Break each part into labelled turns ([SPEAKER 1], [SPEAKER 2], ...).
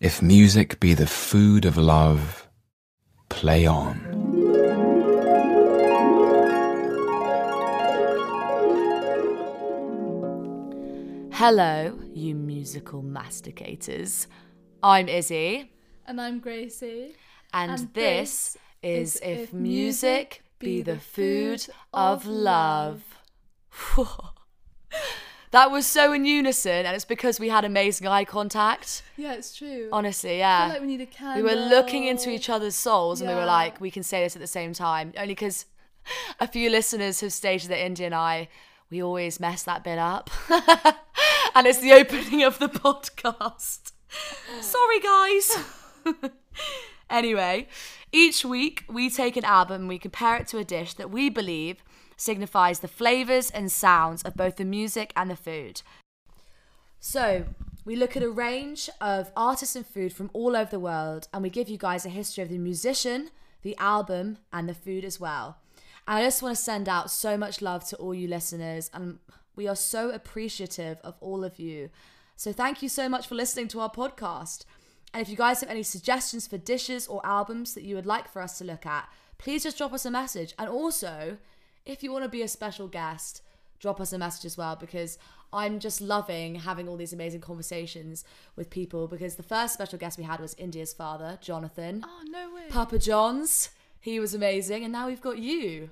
[SPEAKER 1] If music be the food of love, play on.
[SPEAKER 2] Hello, you musical masticators. I'm Izzy.
[SPEAKER 3] And I'm Gracie.
[SPEAKER 2] And this is If Music Be the Food of Love. That was so in unison, and it's because we had amazing eye contact.
[SPEAKER 3] Yeah, it's true.
[SPEAKER 2] Honestly, yeah.
[SPEAKER 3] I feel like we need a candle.
[SPEAKER 2] We were looking into each other's souls and we were
[SPEAKER 3] Yeah.
[SPEAKER 2] like, we can say this at the same time. Only because a few listeners have stated that India and I, we always mess that bit up. And it's the opening of the podcast. Sorry, guys. Anyway, each week we take an album and we compare it to a dish that we believe signifies the flavours and sounds of both the music and the food. So, we look at a range of artists and food from all over the world, and we give you guys a history of the musician, the album, and the food as well. And I just want to send out so much love to all you listeners, and we are so appreciative of all of you. So thank you so much for listening to our podcast. And if you guys have any suggestions for dishes or albums that you would like for us to look at, please just drop us a message. And also, if you want to be a special guest, drop us a message as well, because I'm just loving having all these amazing conversations with people, because the first special guest we had was India's father, Jonathan.
[SPEAKER 3] Oh, no way.
[SPEAKER 2] Papa John's. He was amazing. And now we've got you.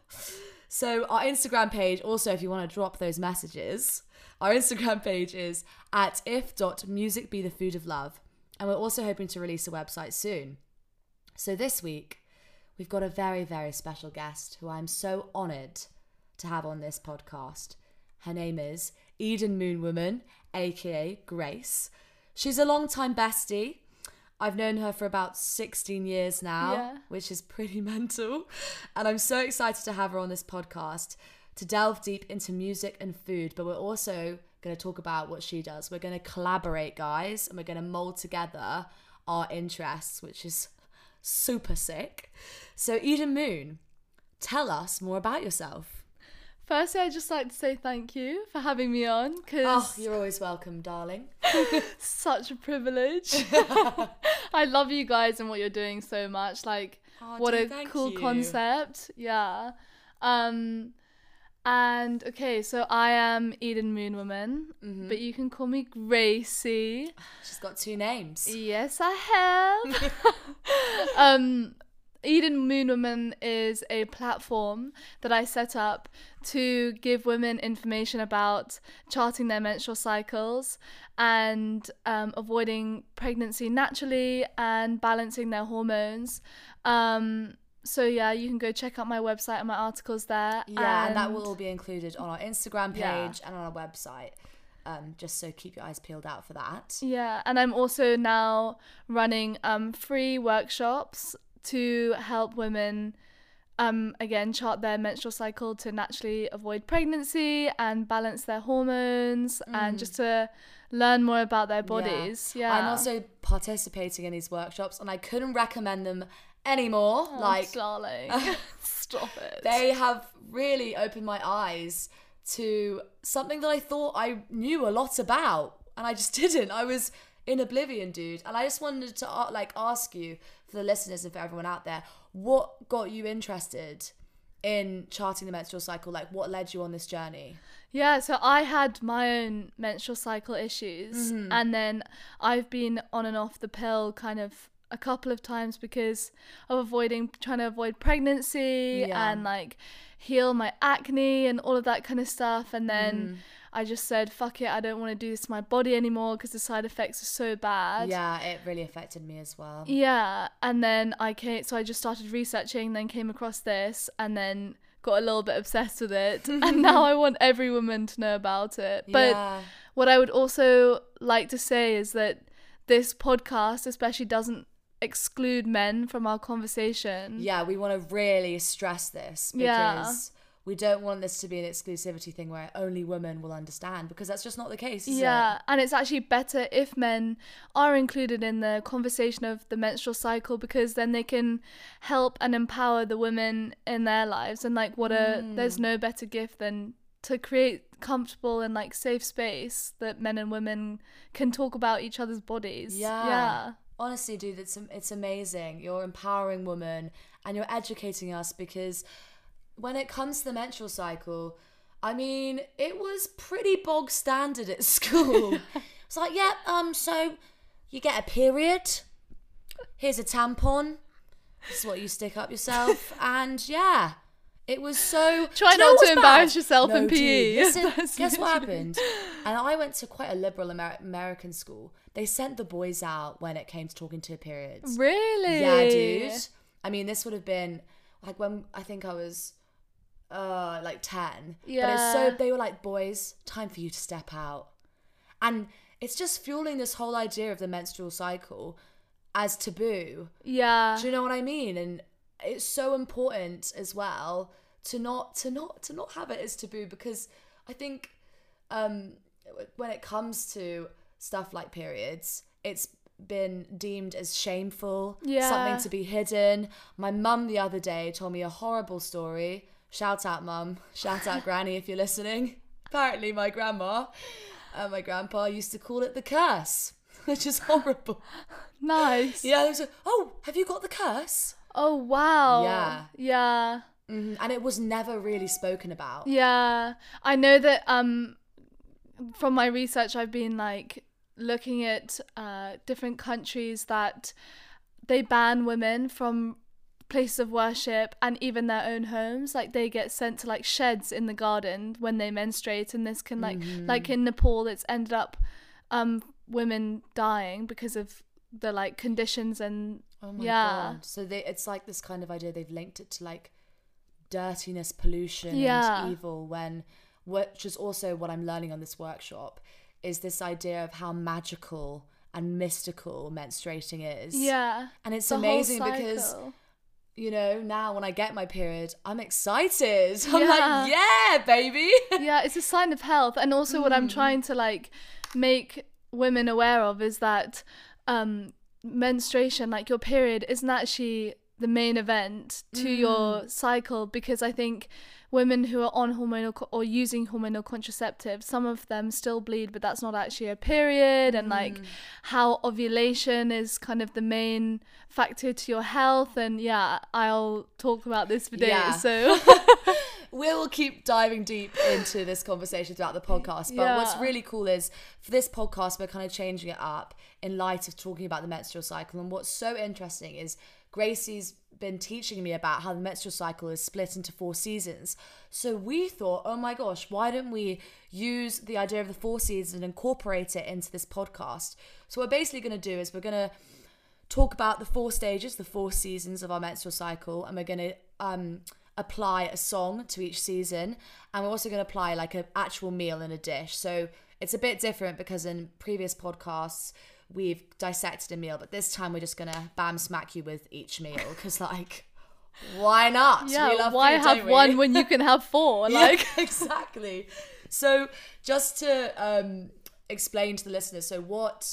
[SPEAKER 2] So our Instagram page, also, if you want to drop those messages, our Instagram page is at if.musicbethefoodoflove. And we're also hoping to release a website soon. So this week, we've got a very, very special guest who I'm so honoured to have on this podcast. Her name is Eden Moonwoman, aka Grace. She's a long-time bestie. I've known her for about 16 years now, which is pretty mental. And I'm so excited to have her on this podcast to delve deep into music and food. But we're also going to talk about what she does. We're going to collaborate, guys, and we're going to mold together our interests, which is super sick. So Eden Moon, tell us more about yourself.
[SPEAKER 3] Firstly, I'd just like to say thank you for having me on,
[SPEAKER 2] Oh,
[SPEAKER 3] because
[SPEAKER 2] you're always welcome, darling.
[SPEAKER 3] such a privilege. I love you guys and what you're doing so much. Like, what a cool concept. Yeah. And okay, so I am Eden Moonwoman, but you can call me Gracie.
[SPEAKER 2] She's got two names.
[SPEAKER 3] Yes, I have. Eden Moonwoman is a platform that I set up to give women information about charting their menstrual cycles and avoiding pregnancy naturally and balancing their hormones. So yeah, you can go check out my website and my articles there.
[SPEAKER 2] Yeah, and that will all be included on our Instagram page
[SPEAKER 3] Yeah.
[SPEAKER 2] and on our website. Just so keep your eyes peeled out for that.
[SPEAKER 3] Yeah, and I'm also now running free workshops to help women again chart their menstrual cycle to naturally avoid pregnancy and balance their hormones and just to learn more about their bodies. Yeah.
[SPEAKER 2] I'm also participating in these workshops, and I couldn't recommend them anymore.
[SPEAKER 3] Oh, darling. Stop it.
[SPEAKER 2] They have really opened my eyes to something that I thought I knew a lot about, and I just didn't. I was in oblivion, dude. And I just wanted to ask you, for the listeners and for everyone out there, what got you interested in charting the menstrual cycle? Like, what led you on this journey?
[SPEAKER 3] Yeah, so I had my own menstrual cycle issues, and then I've been on and off the pill kind of a couple of times because of trying to avoid pregnancy and like heal my acne and all of that kind of stuff. And then I just said, fuck it, I don't want to do this to my body anymore because the side effects are so bad.
[SPEAKER 2] Yeah, it really affected me as well.
[SPEAKER 3] Yeah, and then I just started researching, then came across this, and then got a little bit obsessed with it. And now I want every woman to know about it. But what I would also like to say is that this podcast especially doesn't exclude men from our conversation.
[SPEAKER 2] Yeah, we want to really stress this because we don't want this to be an exclusivity thing where only women will understand, because that's just not the case, is it?
[SPEAKER 3] And it's actually better if men are included in the conversation of the menstrual cycle, because then they can help and empower the women in their lives. And like, there's no better gift than to create comfortable and like safe space that men and women can talk about each other's bodies. Yeah.
[SPEAKER 2] Honestly, dude, it's amazing. You're empowering women and you're educating us, because when it comes to the menstrual cycle, I mean, it was pretty bog standard at school. It's like, so you get a period, here's a tampon, this is what you stick up yourself, and yeah. It was so...
[SPEAKER 3] Try not to embarrass yourself in PE.
[SPEAKER 2] Listen, guess what happened? And I went to quite a liberal American school. They sent the boys out when it came to talking to periods.
[SPEAKER 3] Really?
[SPEAKER 2] Yeah, dude. I mean, this would have been like when I think I was like 10.
[SPEAKER 3] Yeah.
[SPEAKER 2] But it's so... They were like, boys, time for you to step out. And it's just fueling this whole idea of the menstrual cycle as taboo.
[SPEAKER 3] Yeah.
[SPEAKER 2] Do you know what I mean? And it's so important as well to not have it as taboo, because I think when it comes to stuff like periods, it's been deemed as shameful, something to be hidden. My mum the other day told me a horrible story. Shout out mum, shout out granny if you're listening. Apparently my grandma and my grandpa used to call it the curse, which is horrible.
[SPEAKER 3] Nice.
[SPEAKER 2] Yeah, they was like, oh, have you got the curse?
[SPEAKER 3] Oh, wow.
[SPEAKER 2] Yeah.
[SPEAKER 3] Yeah.
[SPEAKER 2] Mm-hmm. And it was never really spoken about.
[SPEAKER 3] Yeah. I know that from my research, I've been like looking at different countries that they ban women from places of worship and even their own homes. Like they get sent to like sheds in the garden when they menstruate, and this can like in Nepal, it's ended up women dying because of the like conditions and
[SPEAKER 2] oh my god. So it's like this kind of idea, they've linked it to like dirtiness, pollution and evil, which is also what I'm learning on this workshop, is this idea of how magical and mystical menstruating is.
[SPEAKER 3] Yeah.
[SPEAKER 2] And it's amazing because, you know, now when I get my period, I'm excited. I'm like, yeah, baby.
[SPEAKER 3] Yeah, it's a sign of health. And also what I'm trying to like make women aware of is that menstruation, like your period, isn't actually the main event to your cycle, because I think women who are on hormonal or using hormonal contraceptives, some of them still bleed, but that's not actually a period, and like how ovulation is kind of the main factor to your health. And yeah, I'll talk about this for days. So
[SPEAKER 2] we'll keep diving deep into this conversation throughout the podcast. But what's really cool is for this podcast, we're kind of changing it up in light of talking about the menstrual cycle. And what's so interesting is Gracie's been teaching me about how the menstrual cycle is split into 4 seasons. So we thought, oh my gosh, why don't we use the idea of the 4 seasons and incorporate it into this podcast? So what we're basically going to do is we're going to talk about the 4 stages, the 4 seasons of our menstrual cycle, and we're going to apply a song to each season, and we're also going to apply like an actual meal in a dish. So it's a bit different because in previous podcasts we've dissected a meal, but this time we're just gonna bam smack you with each meal, because like, why not?
[SPEAKER 3] Yeah, why have one when you can have 4? Like,
[SPEAKER 2] yeah, exactly. So just to explain to the listeners, so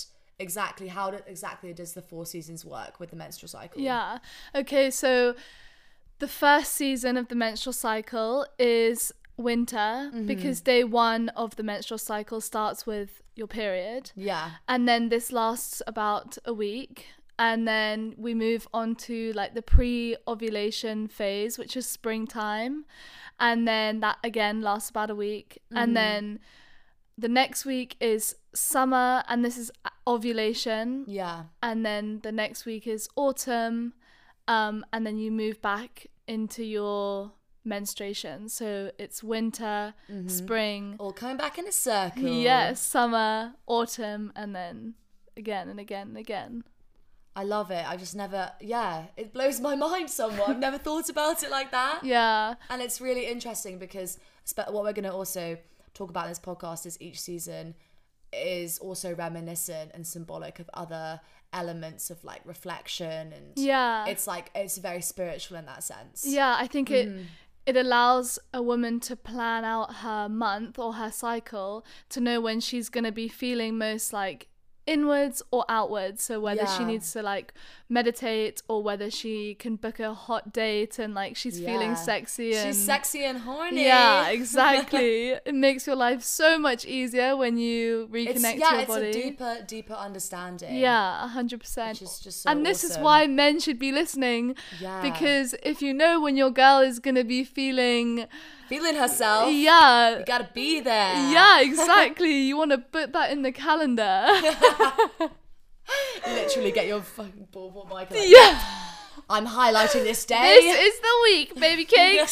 [SPEAKER 2] how exactly does the 4 seasons work with the menstrual cycle?
[SPEAKER 3] Yeah. Okay, so the first season of the menstrual cycle is winter, because day 1 of the menstrual cycle starts with your period.
[SPEAKER 2] Yeah.
[SPEAKER 3] And then this lasts about a week. And then we move on to like the pre-ovulation phase, which is springtime. And then that again lasts about a week. And then the next week is summer, and this is ovulation.
[SPEAKER 2] Yeah.
[SPEAKER 3] And then the next week is autumn. And then you move back into your menstruation. So it's winter, spring,
[SPEAKER 2] all coming back in a circle.
[SPEAKER 3] Yes, summer, autumn, and then again and again and again.
[SPEAKER 2] I love it. I just never, it blows my mind somewhat. I've never thought about it like that.
[SPEAKER 3] Yeah.
[SPEAKER 2] And it's really interesting because what we're going to also talk about in this podcast is each season is also reminiscent and symbolic of other elements of like reflection, and it's like, it's very spiritual in that sense.
[SPEAKER 3] Yeah, I think it allows a woman to plan out her month or her cycle, to know when she's going to be feeling most like inwards or outwards. So whether she
[SPEAKER 2] Yeah.
[SPEAKER 3] needs to like meditate or whether she can book a hot date and like she's feeling
[SPEAKER 2] Yeah.
[SPEAKER 3] sexy and
[SPEAKER 2] She's sexy and horny.
[SPEAKER 3] yeah, exactly. It makes your life so much easier when you reconnect to your body.
[SPEAKER 2] It's a deeper understanding.
[SPEAKER 3] Yeah, 100%.
[SPEAKER 2] Which is just so
[SPEAKER 3] and this is
[SPEAKER 2] awesome.
[SPEAKER 3] why men should be listening.
[SPEAKER 2] Yeah.
[SPEAKER 3] Because if you know when your girl is gonna be feeling,
[SPEAKER 2] Feeling herself.
[SPEAKER 3] yeah,
[SPEAKER 2] You gotta be there.
[SPEAKER 3] yeah, exactly. You want to put that in the calendar.
[SPEAKER 2] Literally get your fucking ball mic. Like,
[SPEAKER 3] Yeah,
[SPEAKER 2] I'm highlighting this day.
[SPEAKER 3] this is the week, baby cakes.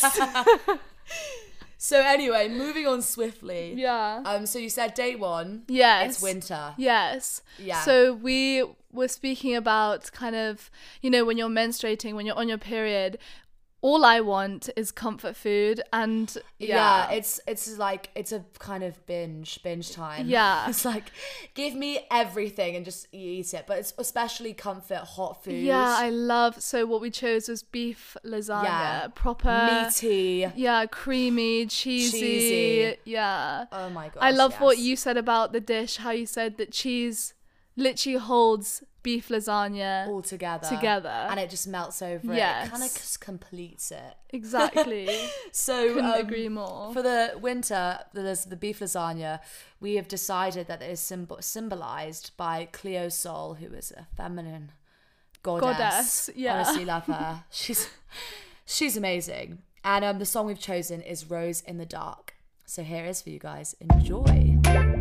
[SPEAKER 2] So anyway, moving on swiftly.
[SPEAKER 3] Yeah.
[SPEAKER 2] So you said day one.
[SPEAKER 3] Yes.
[SPEAKER 2] It's winter.
[SPEAKER 3] Yes.
[SPEAKER 2] Yeah.
[SPEAKER 3] So we were speaking about kind of, you know, when you're menstruating, when you're on your period, all I want is comfort food. And
[SPEAKER 2] Yeah, it's like it's a kind of binge time.
[SPEAKER 3] Yeah.
[SPEAKER 2] It's like give me everything and just eat it, but it's especially comfort hot food.
[SPEAKER 3] Yeah, I love. So what we chose was beef lasagna,
[SPEAKER 2] Yeah.
[SPEAKER 3] proper
[SPEAKER 2] meaty.
[SPEAKER 3] Yeah, creamy, cheesy. Yeah.
[SPEAKER 2] Oh my gosh.
[SPEAKER 3] I love what
[SPEAKER 2] yes.
[SPEAKER 3] you said about the dish, how you said that cheese literally holds beef lasagna
[SPEAKER 2] all together.
[SPEAKER 3] together.
[SPEAKER 2] And it just melts over
[SPEAKER 3] Yes.
[SPEAKER 2] it. It kind of just completes it.
[SPEAKER 3] Exactly.
[SPEAKER 2] So
[SPEAKER 3] Couldn't agree more.
[SPEAKER 2] For the winter, there's the beef lasagna. We have decided that it is symbolized by Cleo Sol, who is a feminine goddess.
[SPEAKER 3] Yeah.
[SPEAKER 2] Honestly, love her. She's amazing. And the song we've chosen is Rose in the Dark. So here it is for you guys. Enjoy.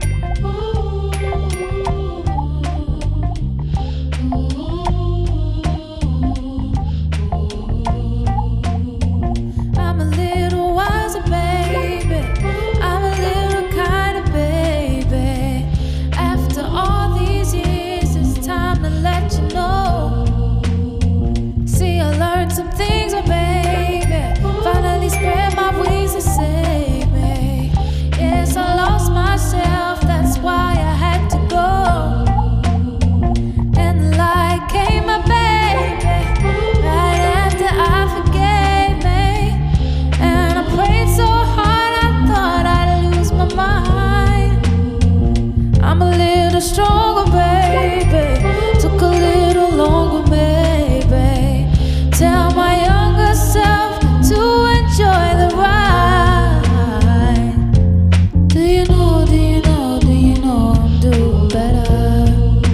[SPEAKER 4] I'm a little wiser, baby. I'm a little kind of baby. After all these years, it's time to let you know. See, I learned some things, oh baby. Finally spread my wings to save me. Yes, I lost myself, that's why I had to go. And the light came, my baby, right after I forgave me. And I prayed so hard, I thought I'd lose my mind. I'm a little stronger, baby. Took a little longer, maybe. Tell my younger self to enjoy the ride. Do you know, do you know, do you know I'm doing better?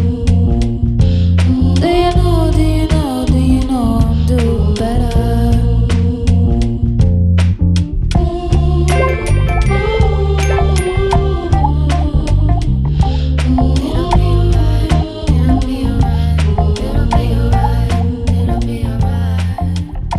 [SPEAKER 4] Do you know, do you know, do you know I'm doing better? It'll be alright, it'll be alright, it'll be alright, it'll be alright.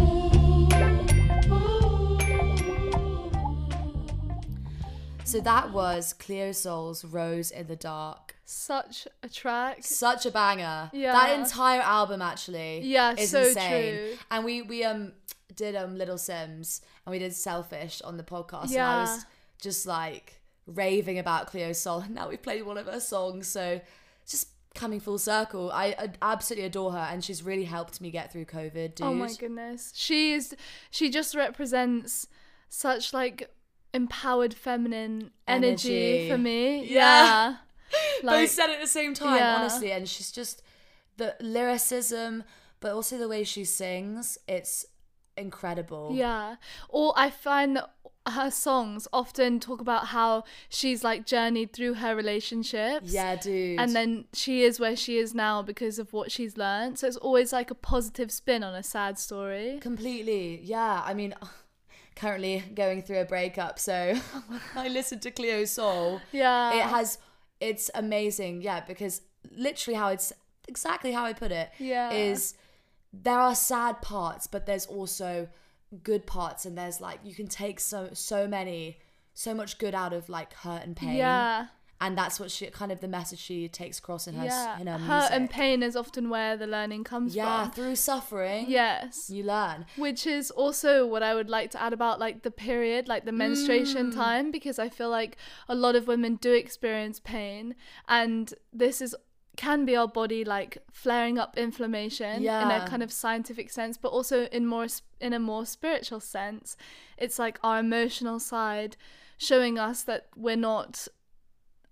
[SPEAKER 2] So that was Cleo Sol's Rose in the Dark.
[SPEAKER 3] Such a track.
[SPEAKER 2] Such a banger.
[SPEAKER 3] Yeah.
[SPEAKER 2] That entire album actually
[SPEAKER 3] Yeah,
[SPEAKER 2] is
[SPEAKER 3] so
[SPEAKER 2] insane.
[SPEAKER 3] true.
[SPEAKER 2] And we did Little Sims and we did Selfish on the podcast and I
[SPEAKER 3] Yeah.
[SPEAKER 2] was just like raving about Cleo Sol and now we played one of her songs, so it's just coming full circle. I absolutely adore her and she's really helped me get through COVID, dude.
[SPEAKER 3] Oh my goodness. She just represents such like empowered feminine energy
[SPEAKER 2] Energy.
[SPEAKER 3] for me.
[SPEAKER 2] Yeah.
[SPEAKER 3] Yeah.
[SPEAKER 2] Both said it at the same time,
[SPEAKER 3] Yeah.
[SPEAKER 2] honestly, and she's just the lyricism but also the way she sings, it's incredible.
[SPEAKER 3] Yeah. Or I find that her songs often talk about how she's like journeyed through her relationships.
[SPEAKER 2] Yeah, dude.
[SPEAKER 3] And then she is where she is now because of what she's learned. So it's always like a positive spin on a sad story.
[SPEAKER 2] Completely, yeah. I mean, currently going through a breakup, so I listened to Cleo Sol.
[SPEAKER 3] Yeah.
[SPEAKER 2] It's amazing, yeah, because literally exactly how I put it
[SPEAKER 3] Yeah.
[SPEAKER 2] is there are sad parts, but there's also good parts, and there's like you can take so much good out of like hurt and pain.
[SPEAKER 3] Yeah.
[SPEAKER 2] And that's what she kind of the message she takes across in her
[SPEAKER 3] Yeah.
[SPEAKER 2] in her music.
[SPEAKER 3] Hurt and pain is often where the learning comes
[SPEAKER 2] Yeah,
[SPEAKER 3] from.
[SPEAKER 2] through suffering.
[SPEAKER 3] Yes.
[SPEAKER 2] You learn.
[SPEAKER 3] Which is also what I would like to add about like the period, like the menstruation time, because I feel like a lot of women do experience pain, and this can be our body like flaring up inflammation in
[SPEAKER 2] Yeah.
[SPEAKER 3] a kind of scientific sense, but also in a more spiritual sense. It's like our emotional side showing us that we're not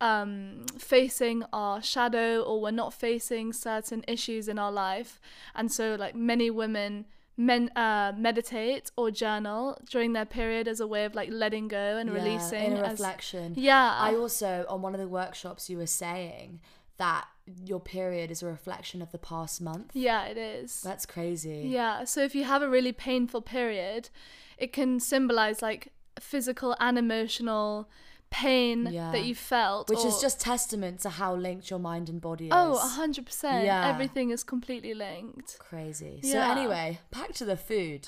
[SPEAKER 3] facing our shadow, or we're not facing certain issues in our life. And so like many women meditate or journal during their period as a way of like letting go and releasing,
[SPEAKER 2] inner reflection.
[SPEAKER 3] I
[SPEAKER 2] also, on one of the workshops, you were saying that your period is a reflection of the past month.
[SPEAKER 3] Yeah, it is.
[SPEAKER 2] That's crazy.
[SPEAKER 3] Yeah, so if you have a really painful period, it can symbolize like physical and emotional pain that you felt,
[SPEAKER 2] which is just testament to how linked your mind and body is.
[SPEAKER 3] 100%.
[SPEAKER 2] Yeah.
[SPEAKER 3] Everything is completely linked.
[SPEAKER 2] Crazy.
[SPEAKER 3] Yeah.
[SPEAKER 2] So anyway, back to the food.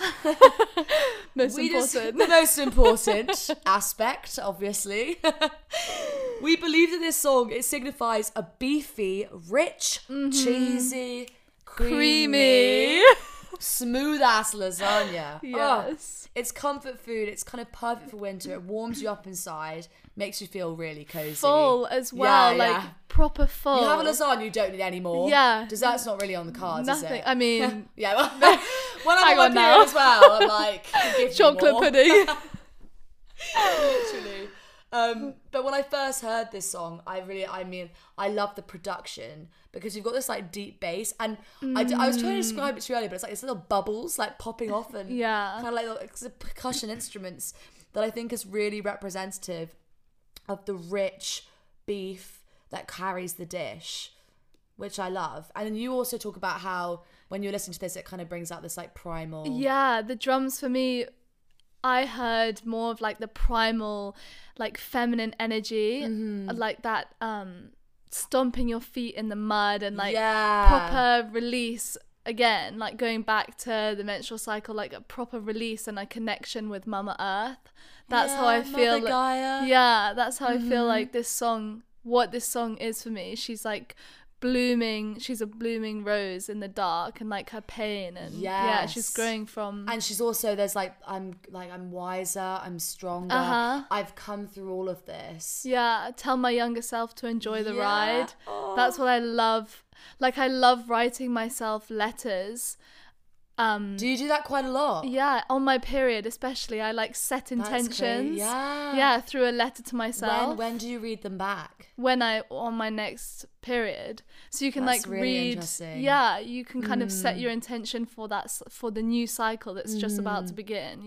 [SPEAKER 3] The
[SPEAKER 2] most important aspect, obviously. We believe that this song, it signifies a beefy, rich, cheesy, creamy, smooth ass lasagna.
[SPEAKER 3] Yes.
[SPEAKER 2] It's comfort food. It's kind of perfect for winter. It warms you up inside, makes you feel really cozy.
[SPEAKER 3] Full as well, like proper full.
[SPEAKER 2] You have a lasagna, you don't need any more.
[SPEAKER 3] Yeah.
[SPEAKER 2] Dessert's not really on the cards,
[SPEAKER 3] Nothing.
[SPEAKER 2] is it?
[SPEAKER 3] I mean,
[SPEAKER 2] Yeah, well, when I'm
[SPEAKER 3] Hang
[SPEAKER 2] on
[SPEAKER 3] on
[SPEAKER 2] my
[SPEAKER 3] now.
[SPEAKER 2] period as well, I'm like, give me
[SPEAKER 3] chocolate
[SPEAKER 2] more.
[SPEAKER 3] pudding.
[SPEAKER 2] Literally. But when I first heard this song, I love the production, because you've got this like deep bass, and I was trying to describe it to you earlier, but it's like these little bubbles like popping off, and kind of like little percussion instruments that I think is really representative of the rich beef that carries the dish, which I love. And then you also talk about how when you're listening to this, it kind of brings out this like primal.
[SPEAKER 3] Yeah, the drums for me, I heard more of like the primal, like feminine energy, like that stomping your feet in the mud and like proper release again, like going back to the menstrual cycle, like a proper release and a connection with Mama Earth. That's how I feel.
[SPEAKER 2] Mother Gaia.
[SPEAKER 3] Yeah, that's how I feel like this song, what this song is for me. She's like blooming, she's a blooming rose in the dark, and like her pain, and she's growing from,
[SPEAKER 2] and she's also, there's like I'm wiser, I'm stronger, I've come through all of this.
[SPEAKER 3] Tell my younger self to enjoy the ride. That's what I love. Like I love writing myself letters.
[SPEAKER 2] Do you do that quite a lot?
[SPEAKER 3] Yeah, on my period especially, I like set intentions. Through a letter to myself.
[SPEAKER 2] When do you read them back?
[SPEAKER 3] When I on my next period, so you can
[SPEAKER 2] That's
[SPEAKER 3] like
[SPEAKER 2] really
[SPEAKER 3] read.
[SPEAKER 2] interesting.
[SPEAKER 3] Yeah, you can kind of set your intention for that, for the new cycle that's just about to begin.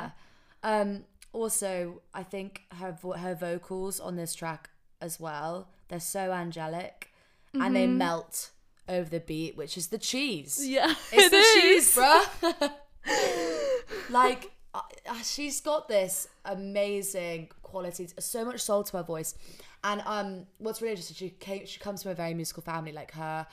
[SPEAKER 2] Also, I think her vocals on this track as well, they're so angelic, and they melt over the beat, which is the cheese. It's the cheese, bruh. Like, she's got this amazing quality, so much soul to her voice. And what's really interesting, she comes from a very musical family. Like her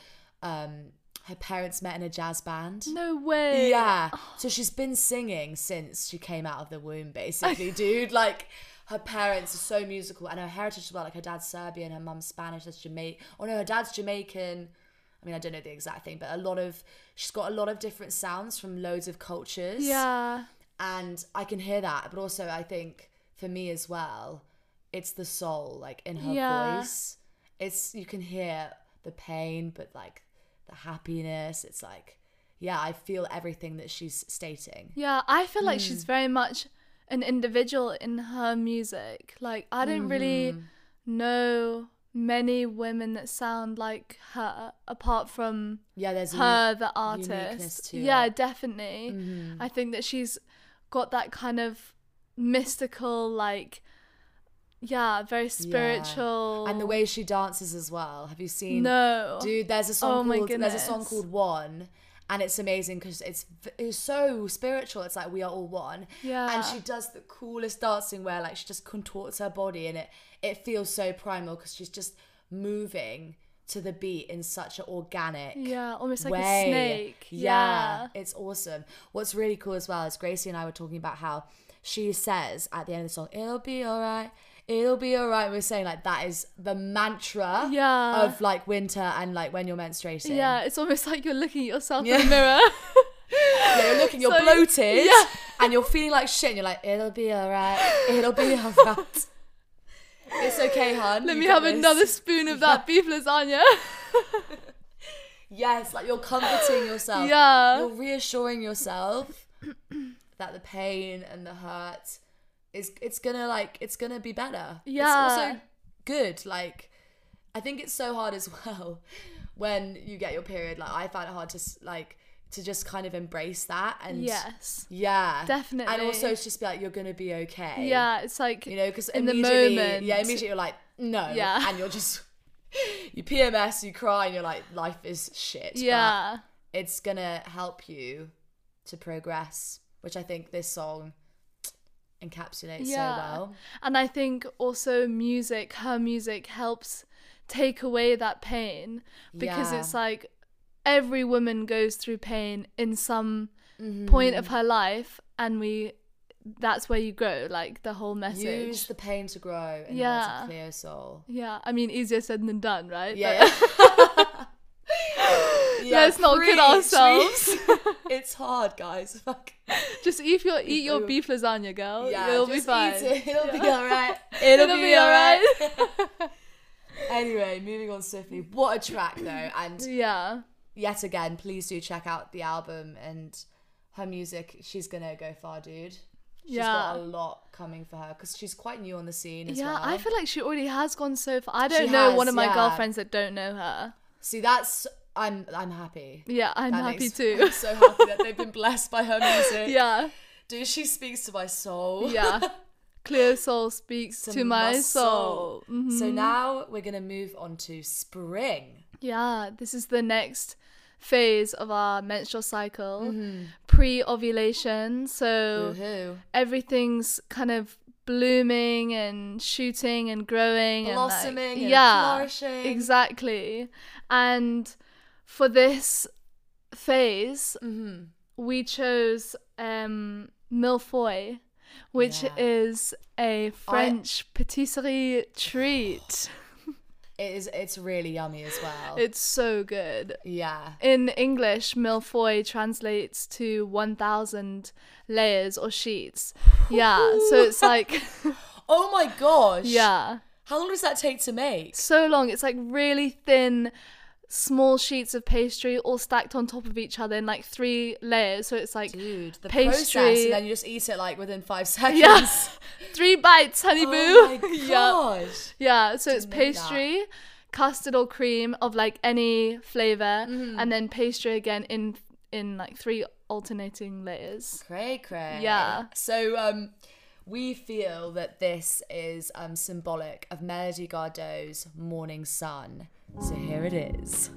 [SPEAKER 2] parents met in a jazz band.
[SPEAKER 3] No way.
[SPEAKER 2] Yeah. So she's been singing since she came out of the womb, basically, dude. Like, her parents are so musical, and her heritage as well. Like, her dad's Serbian, her mum's Spanish, her dad's Jamaican. I mean, I don't know the exact thing, but she's got a lot of different sounds from loads of cultures.
[SPEAKER 3] Yeah.
[SPEAKER 2] And I can hear that. But also, I think for me as well, it's the soul, like in her voice. You can hear the pain, but like the happiness. It's like, I feel everything that she's stating.
[SPEAKER 3] Yeah, I feel like she's very much an individual in her music. Like, I don't really know many women that sound like her, apart from
[SPEAKER 2] there's
[SPEAKER 3] her, the
[SPEAKER 2] uniqueness
[SPEAKER 3] artist.
[SPEAKER 2] to it.
[SPEAKER 3] Definitely. I think that she's got that kind of mystical, like, very spiritual.
[SPEAKER 2] And the way she dances as well. Have you seen?
[SPEAKER 3] No.
[SPEAKER 2] Dude, there's a song called One, and it's amazing because it's so spiritual. It's like, we are all one.
[SPEAKER 3] Yeah.
[SPEAKER 2] And she does the coolest dancing where like she just contorts her body, and it feels so primal because she's just moving to the beat in such an organic
[SPEAKER 3] almost like
[SPEAKER 2] way.
[SPEAKER 3] a snake.
[SPEAKER 2] It's awesome. What's really cool as well is Gracie and I were talking about how she says at the end of the song, it'll be alright, we're saying like that is the mantra of like winter and like when you're menstruating.
[SPEAKER 3] It's almost like you're looking at yourself in the mirror.
[SPEAKER 2] You're bloated and you're feeling like shit, and you're like, it'll be alright. It's okay, hun.
[SPEAKER 3] Let me have another spoon of that beef lasagna.
[SPEAKER 2] Yes, like you're comforting yourself. You're reassuring yourself that the pain and the hurt it's gonna be better. It's also good. Like, I think it's so hard as well when you get your period. Like, I found it hard to just kind of embrace that. And
[SPEAKER 3] Yes.
[SPEAKER 2] yeah,
[SPEAKER 3] Definitely.
[SPEAKER 2] And also it's just be like, you're gonna be okay.
[SPEAKER 3] Yeah, it's like,
[SPEAKER 2] you know, because
[SPEAKER 3] in the
[SPEAKER 2] immediately,
[SPEAKER 3] moment.
[SPEAKER 2] immediately you're like, no,
[SPEAKER 3] Yeah.
[SPEAKER 2] and you're just you PMS, you cry, and you're like, life is shit.
[SPEAKER 3] Yeah.
[SPEAKER 2] But it's gonna help you to progress, which I think this song encapsulates so well.
[SPEAKER 3] And I think also her music helps take away that pain, because it's like every woman goes through pain in some point of her life, and that's where you grow, like the whole message.
[SPEAKER 2] Use the pain to grow in order to clear soul.
[SPEAKER 3] Yeah, I mean, easier said than done, right?
[SPEAKER 2] Yeah.
[SPEAKER 3] Let's not kid ourselves.
[SPEAKER 2] It's hard, guys. Fuck.
[SPEAKER 3] Just eat your beef lasagna, girl.
[SPEAKER 2] Yeah,
[SPEAKER 3] It'll be fine.
[SPEAKER 2] Eat it. It'll be alright.
[SPEAKER 3] It'll be alright.
[SPEAKER 2] Anyway, moving on swiftly. What a track, though. And
[SPEAKER 3] Yeah.
[SPEAKER 2] yet again, please do check out the album and her music. She's gonna go far, dude. She's got a lot coming for her because she's quite new on the scene as well.
[SPEAKER 3] I feel like she already has gone so far. I don't
[SPEAKER 2] She
[SPEAKER 3] know
[SPEAKER 2] has,
[SPEAKER 3] one of my
[SPEAKER 2] yeah.
[SPEAKER 3] girlfriends that don't know her.
[SPEAKER 2] See, that's I'm happy.
[SPEAKER 3] Yeah, I'm
[SPEAKER 2] That
[SPEAKER 3] happy
[SPEAKER 2] makes-
[SPEAKER 3] too.
[SPEAKER 2] I'm so happy that they've been blessed by her music.
[SPEAKER 3] Yeah.
[SPEAKER 2] Dude, she speaks to my soul.
[SPEAKER 3] Yeah. Clear Soul speaks to my soul. Mhm.
[SPEAKER 2] So now we're going to move on to spring.
[SPEAKER 3] Yeah, this is the next phase of our menstrual cycle, pre-ovulation. So
[SPEAKER 2] Woohoo.
[SPEAKER 3] everything's kind of blooming and shooting and growing
[SPEAKER 2] Blossoming and
[SPEAKER 3] yeah,
[SPEAKER 2] flourishing.
[SPEAKER 3] Exactly. And for this phase, we chose Mille-feuille, which is a French patisserie treat.
[SPEAKER 2] It's really yummy as well.
[SPEAKER 3] It's so good.
[SPEAKER 2] Yeah.
[SPEAKER 3] In English, Mille-feuille translates to 1,000 layers or sheets. Yeah, so it's like...
[SPEAKER 2] Oh my gosh.
[SPEAKER 3] Yeah.
[SPEAKER 2] How long does that take to make?
[SPEAKER 3] So long. It's like really thin, small sheets of pastry all stacked on top of each other in like 3 layers. So it's like
[SPEAKER 2] Dude, the
[SPEAKER 3] pastry.
[SPEAKER 2] process, and then you just eat it like within 5 seconds.
[SPEAKER 3] Yeah. 3 bites, honey boo.
[SPEAKER 2] Oh my
[SPEAKER 3] Yeah.
[SPEAKER 2] gosh.
[SPEAKER 3] Yeah, so it's
[SPEAKER 2] make
[SPEAKER 3] pastry, custard or cream of like any flavor, and then pastry again in like 3 alternating layers.
[SPEAKER 2] Cray.
[SPEAKER 3] Yeah.
[SPEAKER 2] So we feel that this is symbolic of Melody Gardot's Morning Sun. So here it is.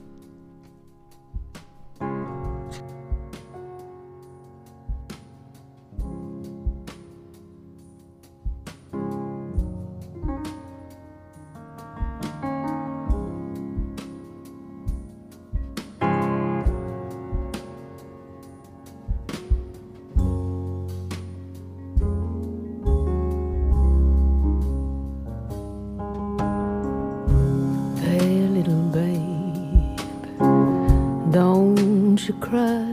[SPEAKER 5] Hey, little babe, don't you cry.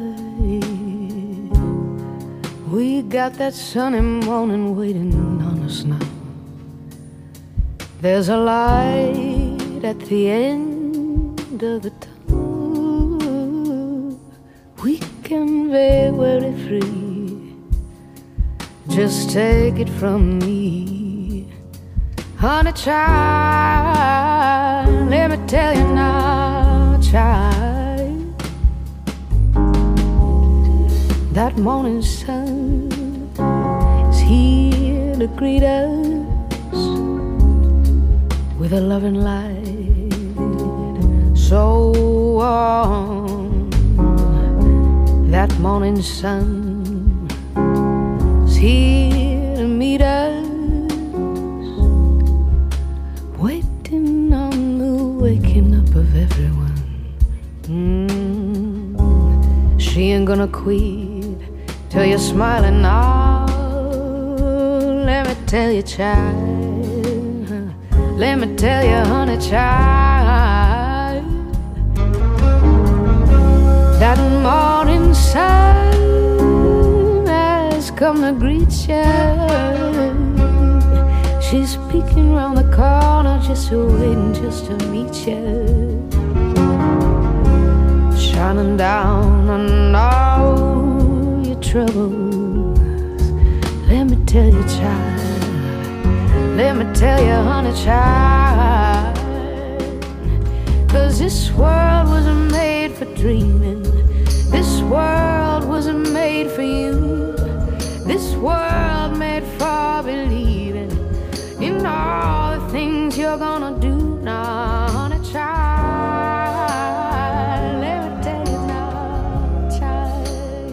[SPEAKER 5] We got that sunny morning waiting on us now. There's a light at the end of the tunnel. We can be very free. Just take it from me, honey child. Let me tell you now, child, that morning sun is here to greet us with a loving light so warm. That morning sun is here to meet us, waiting on the waking up of everyone. She ain't gonna quit till you're smiling now. Let me tell you, child, let me tell you, honey child, that morning sun has come to greet you. She's peeking round the corner, just waiting just to meet you, shining down on all your troubles. Let me tell you, child, let me tell you, honey child, 'cause this world wasn't made for dreaming. This world wasn't made for you. This world made for believing in all the things you're gonna do now, honey child. Let me tell you now, child.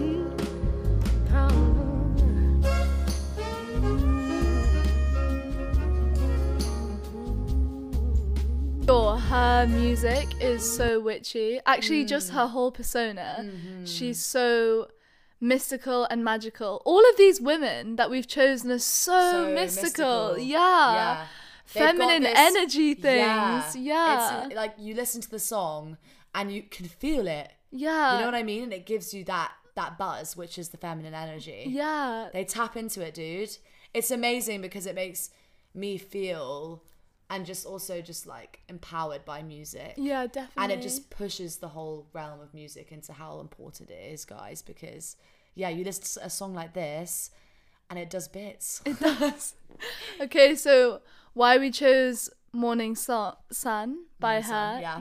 [SPEAKER 3] Sure, her music is so witchy. Actually, just her whole persona. She's so mystical and magical. All of these women that we've chosen are so mystical. Yeah.
[SPEAKER 2] They've got
[SPEAKER 3] Feminine
[SPEAKER 2] this-
[SPEAKER 3] energy things. Yeah.
[SPEAKER 2] It's like you listen to the song and you can feel it.
[SPEAKER 3] Yeah.
[SPEAKER 2] You know what I mean? And it gives you that buzz, which is the feminine energy.
[SPEAKER 3] Yeah.
[SPEAKER 2] They tap into it, dude. It's amazing because it makes me feel and just also just like empowered by music.
[SPEAKER 3] Yeah, definitely.
[SPEAKER 2] And it just pushes the whole realm of music into how important it is, guys, because yeah, you listen to a song like this and it does bits.
[SPEAKER 3] It does. Okay, so why we chose Morning Sun by
[SPEAKER 2] Morning
[SPEAKER 3] her.
[SPEAKER 2] Sun,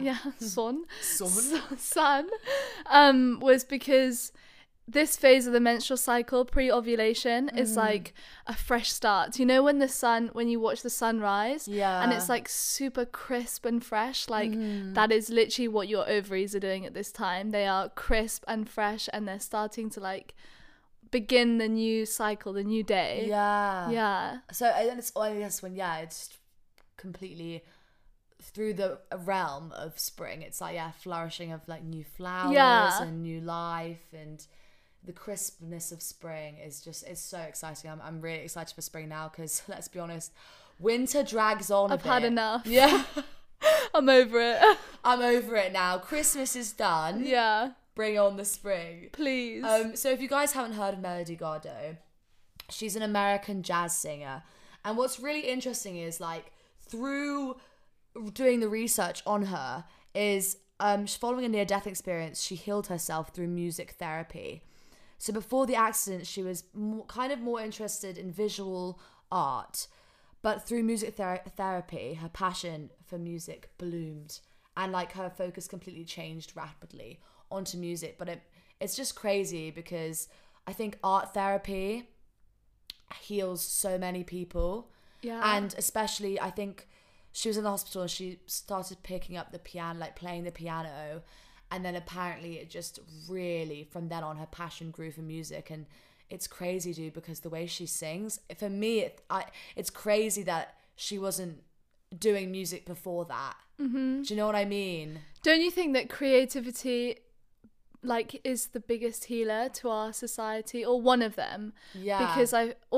[SPEAKER 3] Yeah. Sun was because this phase of the menstrual cycle, pre-ovulation, is like a fresh start. You know when you watch the sunrise,
[SPEAKER 2] Yeah.
[SPEAKER 3] and it's like super crisp and fresh, like that is literally what your ovaries are doing at this time. They are crisp and fresh, and they're starting to like begin the new cycle, the new day. Yeah.
[SPEAKER 2] So and it's I guess when it's completely through the realm of spring. It's like flourishing of like new flowers and new life, and the crispness of spring is just it's so exciting. I'm really excited for spring now because let's be honest, winter drags on.
[SPEAKER 3] I've had enough.
[SPEAKER 2] Yeah,
[SPEAKER 3] I'm over it.
[SPEAKER 2] I'm over it now. Christmas is done.
[SPEAKER 3] Yeah.
[SPEAKER 2] Bring on the spring.
[SPEAKER 3] Please.
[SPEAKER 2] So if you guys haven't heard of Melody Gardot, she's an American jazz singer. And what's really interesting is like through doing the research on her is following a near-death experience, she healed herself through music therapy. So before the accident, she was more interested in visual art, but through music therapy, her passion for music bloomed, and like her focus completely changed rapidly onto music. But it's just crazy because I think art therapy heals so many people.
[SPEAKER 3] Yeah.
[SPEAKER 2] And especially I think she was in the hospital and she started picking up the piano, like playing the piano, and then apparently it just really from then on her passion grew for music. And it's crazy, dude, because the way she sings, for me it's crazy that she wasn't doing music before that. Do you know what I mean?
[SPEAKER 3] Don't you think that creativity like is the biggest healer to our society, or one of them?
[SPEAKER 2] Yeah.
[SPEAKER 3] Because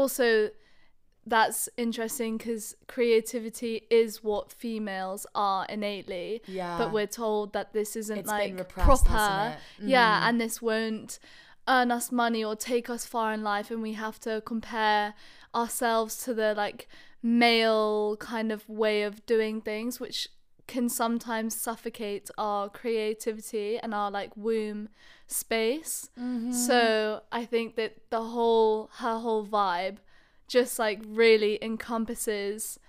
[SPEAKER 3] that's interesting because creativity is what females are innately.
[SPEAKER 2] Yeah.
[SPEAKER 3] But we're told that this isn't
[SPEAKER 2] It's been
[SPEAKER 3] like
[SPEAKER 2] repressed,
[SPEAKER 3] proper.
[SPEAKER 2] hasn't it?
[SPEAKER 3] Yeah, and this won't earn us money or take us far in life, and we have to compare ourselves to the like male kind of way of doing things, which can sometimes suffocate our creativity and our like womb space. So I think that her whole vibe just like really encompasses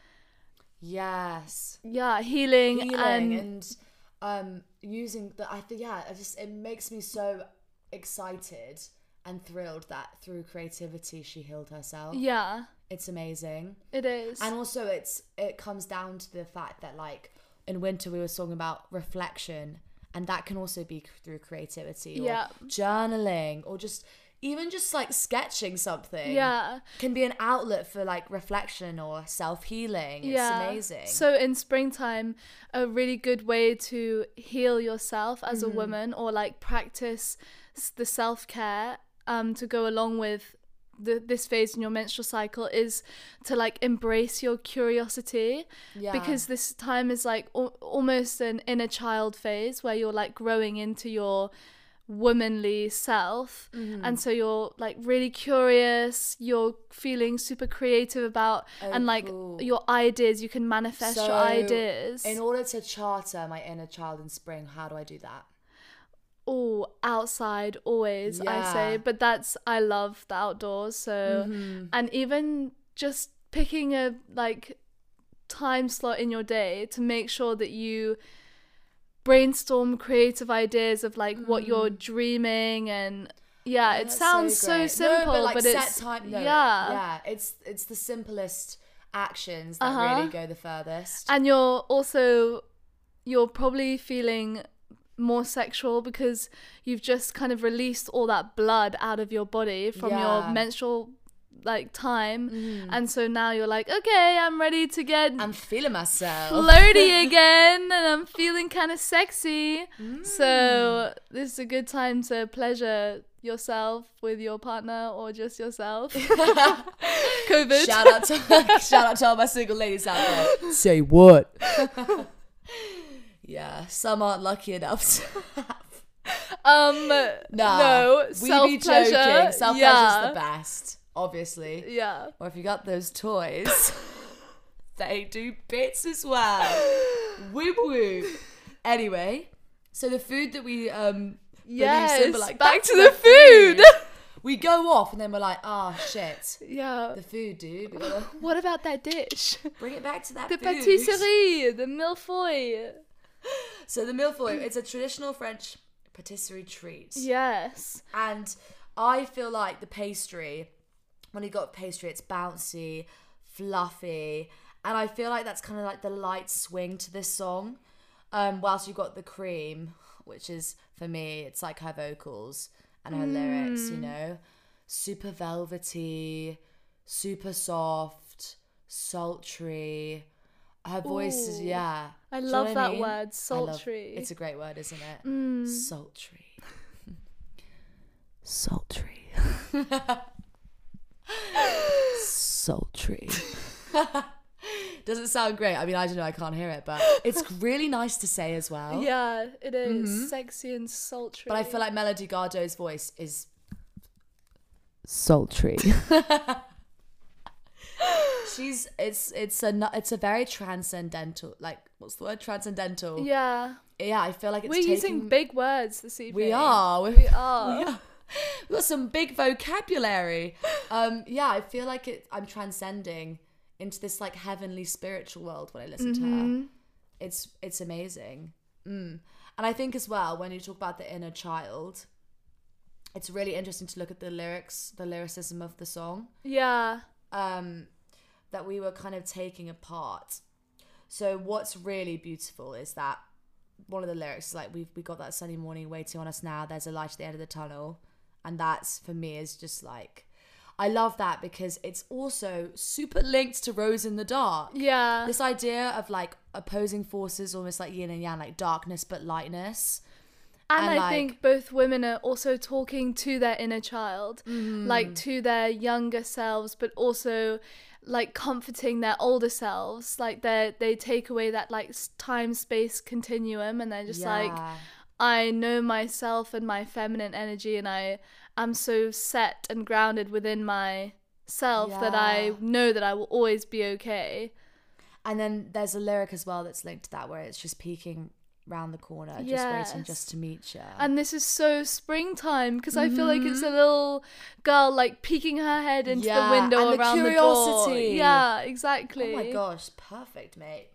[SPEAKER 3] healing
[SPEAKER 2] and using the it makes me so excited and thrilled that through creativity she healed herself.
[SPEAKER 3] Yeah,
[SPEAKER 2] It's amazing.
[SPEAKER 3] it is.
[SPEAKER 2] And also it comes down to the fact that like in winter we were talking about reflection, and that can also be through creativity or journaling or just even just like sketching something. Can be an outlet for like reflection or self-healing. It's amazing.
[SPEAKER 3] So in springtime, a really good way to heal yourself as a woman, or like practice the self-care to go along with this phase in your menstrual cycle, is to like embrace your curiosity. Because this time is like almost an inner child phase where you're like growing into your womanly self, and so you're like really curious, you're feeling super creative about and like your ideas, you can manifest your ideas.
[SPEAKER 2] In order to charter my inner child in spring, how do I do that?
[SPEAKER 3] Outside always, I say, but I love the outdoors, so and even just picking a like time slot in your day to make sure that you brainstorm creative ideas of like what you're dreaming, and yeah, it
[SPEAKER 2] That's
[SPEAKER 3] sounds so
[SPEAKER 2] great.
[SPEAKER 3] simple,
[SPEAKER 2] no, but, like,
[SPEAKER 3] but
[SPEAKER 2] set
[SPEAKER 3] it's
[SPEAKER 2] time, no,
[SPEAKER 3] yeah.
[SPEAKER 2] it's the simplest actions that really go the furthest.
[SPEAKER 3] And you're probably feeling more sexual because you've just kind of released all that blood out of your body from your menstrual like time, and so now you're like, okay, I'm ready to get
[SPEAKER 2] I'm feeling myself.
[SPEAKER 3] flirty again, and I'm feeling kind of sexy. So this is a good time to pleasure yourself with your partner or just yourself. COVID.
[SPEAKER 2] Shout out to all my single ladies out there. Say what? Yeah, some aren't lucky enough to have.
[SPEAKER 3] No,
[SPEAKER 2] we be
[SPEAKER 3] self-pleasure.
[SPEAKER 2] joking. Self-pleasure's the best, obviously.
[SPEAKER 3] Yeah.
[SPEAKER 2] Or if you got those toys, they do bits as well. Whoop whoop. Anyway, so the food that we
[SPEAKER 3] Yes,
[SPEAKER 2] released, we're like,
[SPEAKER 3] back to the food.
[SPEAKER 2] We go off and then we're like, shit.
[SPEAKER 3] Yeah.
[SPEAKER 2] The food, dude. We gotta
[SPEAKER 3] What about that dish?
[SPEAKER 2] bring it back to that
[SPEAKER 3] The
[SPEAKER 2] food.
[SPEAKER 3] patisserie, the millefeuille.
[SPEAKER 2] So the millefeuille, it's a traditional French patisserie treat.
[SPEAKER 3] Yes.
[SPEAKER 2] And I feel like the pastry, when you got pastry, it's bouncy, fluffy, and I feel like that's kind of like the light swing to this song. Whilst you've got the cream, which is, for me, it's like her vocals and her lyrics, you know, super velvety, super soft, sultry. Her voice is, yeah.
[SPEAKER 3] I
[SPEAKER 2] Do you
[SPEAKER 3] love
[SPEAKER 2] know what
[SPEAKER 3] that
[SPEAKER 2] mean?
[SPEAKER 3] word, sultry.
[SPEAKER 2] It's a great word, isn't it? Sultry. Sultry. Sultry. Doesn't sound great. I mean, I don't know, I can't hear it, but it's really nice to say as well.
[SPEAKER 3] Yeah, it is. Sexy and sultry.
[SPEAKER 2] But I feel like Melody Gardot's voice is sultry. It's a very transcendental, like, what's the word? Transcendental.
[SPEAKER 3] Yeah.
[SPEAKER 2] Yeah, I feel like it's
[SPEAKER 3] We're using big words this evening.
[SPEAKER 2] We are.
[SPEAKER 3] We are.
[SPEAKER 2] We've got some big vocabulary. Yeah, I feel like I'm transcending into this like heavenly spiritual world when I listen to her. It's amazing. And I think as well, when you talk about the inner child, it's really interesting to look at the lyricism of the song.
[SPEAKER 3] Yeah.
[SPEAKER 2] That we were kind of taking apart. So what's really beautiful is that one of the lyrics is like, we got that sunny morning waiting on us now, there's a light at the end of the tunnel. And that's, for me, is just like, I love that because it's also super linked to Rose in the Dark.
[SPEAKER 3] Yeah.
[SPEAKER 2] This idea of like opposing forces, almost like yin and yang, like darkness but lightness.
[SPEAKER 3] And I
[SPEAKER 2] like,
[SPEAKER 3] think both women are also talking to their inner child, like to their younger selves, but also like comforting their older selves. Like they take away that like time-space continuum, and they're just like, I know myself and my feminine energy, and I am so set and grounded within myself that I know that I will always be okay.
[SPEAKER 2] And then there's a lyric as well that's linked to that, where it's just peeking round the corner, just waiting just to meet you.
[SPEAKER 3] And this is so springtime, because I feel like it's a little girl like peeking her head into the window
[SPEAKER 2] and
[SPEAKER 3] around
[SPEAKER 2] the
[SPEAKER 3] the
[SPEAKER 2] curiosity.
[SPEAKER 3] door. Yeah, exactly.
[SPEAKER 2] Oh my gosh, perfect, mate.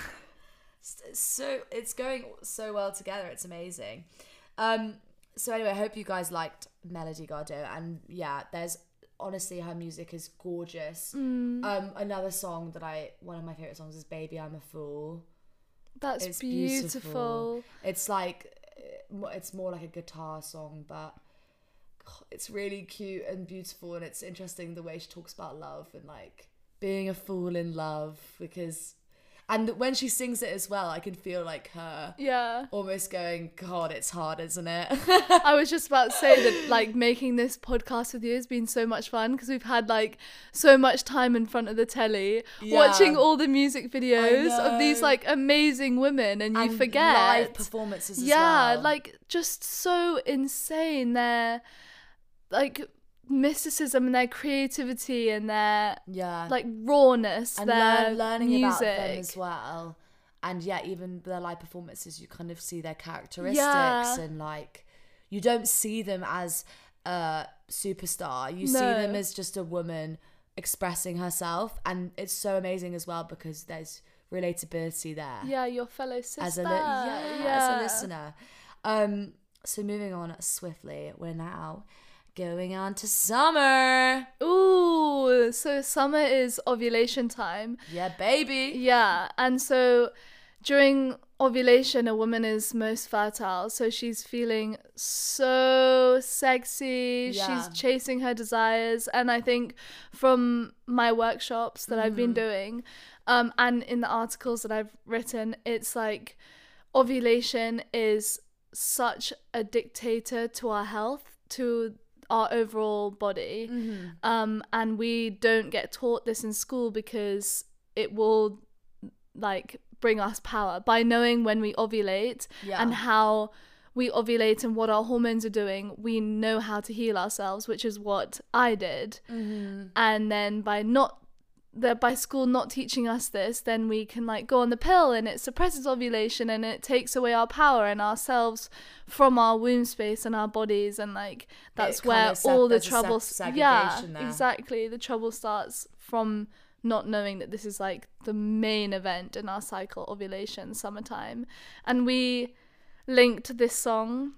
[SPEAKER 2] So it's going so well together. It's amazing. So anyway, I hope you guys liked Melody Gardot, and yeah, there's honestly, her music is gorgeous. Another song one of my favorite songs is Baby I'm a Fool.
[SPEAKER 3] That's
[SPEAKER 2] It's
[SPEAKER 3] beautiful.
[SPEAKER 2] It's like, it's more like a guitar song, but God, it's really cute and beautiful, and it's interesting the way she talks about love and like being a fool in love, because, and when she sings it as well, I can feel like her almost going, God, it's hard, isn't it?
[SPEAKER 3] I was just about to say that like making this podcast with you has been so much fun, because we've had like so much time in front of the telly watching all the music videos of these like amazing women, and you forget
[SPEAKER 2] live performances as well.
[SPEAKER 3] Yeah, like just so insane. Their like mysticism and their creativity and their like rawness,
[SPEAKER 2] and
[SPEAKER 3] their
[SPEAKER 2] learning
[SPEAKER 3] music.
[SPEAKER 2] about them as well. And even their live performances, you kind of see their characteristics, and like you don't see them as a superstar, you see them as just a woman expressing herself. And it's so amazing as well, because there's relatability there.
[SPEAKER 3] Yeah, your fellow sister.
[SPEAKER 2] As a listener. So moving on swiftly, we're now going on to summer.
[SPEAKER 3] Ooh, so summer is ovulation time.
[SPEAKER 2] Yeah, baby.
[SPEAKER 3] Yeah, and so during ovulation, a woman is most fertile. So she's feeling so sexy.
[SPEAKER 2] Yeah.
[SPEAKER 3] She's chasing her desires. And I think from my workshops that I've been doing, and in the articles that I've written, it's like ovulation is such a dictator to our health, to our overall body. And we don't get taught this in school because it will like bring us power by knowing when we ovulate and how we ovulate and what our hormones are doing. We know how to heal ourselves, which is what I did. And then by school not teaching us this, then we can like go on the pill and it suppresses ovulation and it takes away our power and ourselves from our womb space and our bodies, and like that's where all the trouble exactly, the trouble starts from not knowing that this is like the main event in our cycle, ovulation, summertime. And we linked this song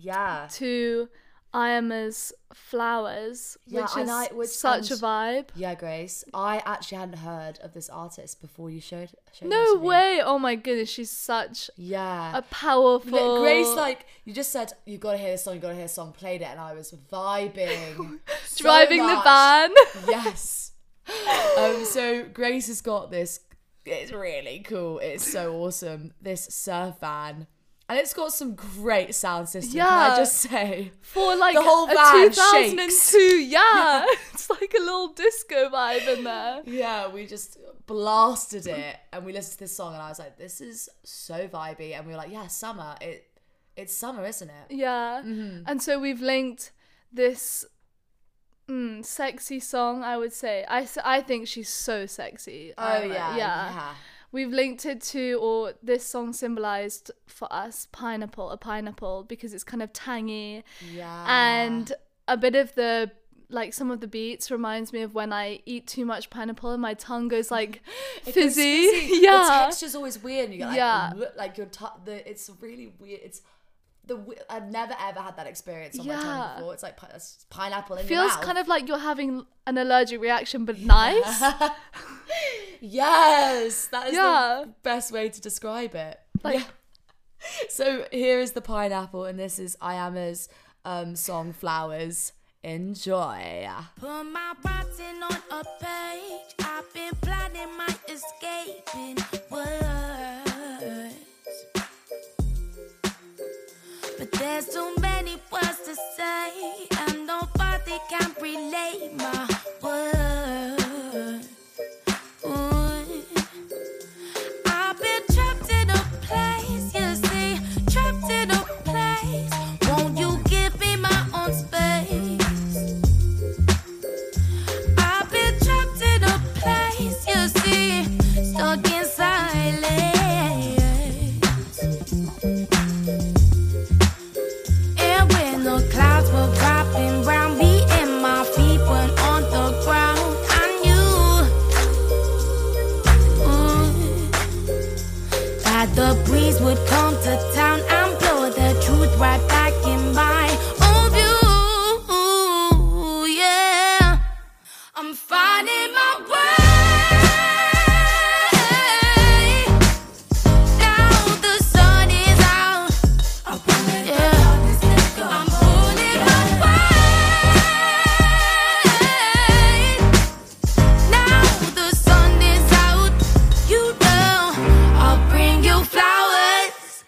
[SPEAKER 3] to Ayama's Flowers, which is such a vibe.
[SPEAKER 2] Yeah, Grace, I actually hadn't heard of this artist before you showed
[SPEAKER 3] No
[SPEAKER 2] her to
[SPEAKER 3] way.
[SPEAKER 2] me.
[SPEAKER 3] Oh my goodness, she's such
[SPEAKER 2] a
[SPEAKER 3] a powerful
[SPEAKER 2] Grace, like you just said, you gotta hear this song, played it, and I was vibing so
[SPEAKER 3] driving the
[SPEAKER 2] much.
[SPEAKER 3] van.
[SPEAKER 2] Yes. So Grace has got this, it's really cool, it's so awesome, this surf van, and it's got some great sound system. Can I just say,
[SPEAKER 3] for like
[SPEAKER 2] the whole
[SPEAKER 3] a
[SPEAKER 2] van
[SPEAKER 3] 2002
[SPEAKER 2] shakes.
[SPEAKER 3] It's like a little disco vibe in there.
[SPEAKER 2] Yeah, we just blasted it and we listened to this song and I was like, this is so vibey, and we were like, yeah, summer, it's summer, isn't it?
[SPEAKER 3] Yeah. And so we've linked this sexy song, I would say. I think she's so sexy.
[SPEAKER 2] Yeah.
[SPEAKER 3] We've linked it to, or this song symbolized for us, a pineapple, because it's kind of tangy. Yeah. And a bit of the, like some of the beats reminds me of when I eat too much pineapple and my tongue goes like fizzy. Yeah.
[SPEAKER 2] The texture's always weird. And you get like your it's really weird. I've never ever had that experience on my tongue before. It's like pineapple in your mouth.
[SPEAKER 3] Feels kind of like you're having an allergic reaction, but nice.
[SPEAKER 2] Yes, that is the best way to describe it. Like, so here is the pineapple, and this is Ayama's song Flowers. Enjoy.
[SPEAKER 4] Put my writing on a page. I've been planning my escaping words, but there's too many words to say, and nobody can relate my words. Ooh. I've been trapped in a place, you see, trapped in a place. Won't you give me my own space? I've been trapped in a place, you see, stuck in silence. And when the clouds were wrapping round me and my feet went on the ground, I knew that the breeze would come to town and blow the truth right back in my own view. Yeah, I'm finding my way. Now the sun is out. I'm pulling my weight. Now the sun is out. You know I'll bring you flowers.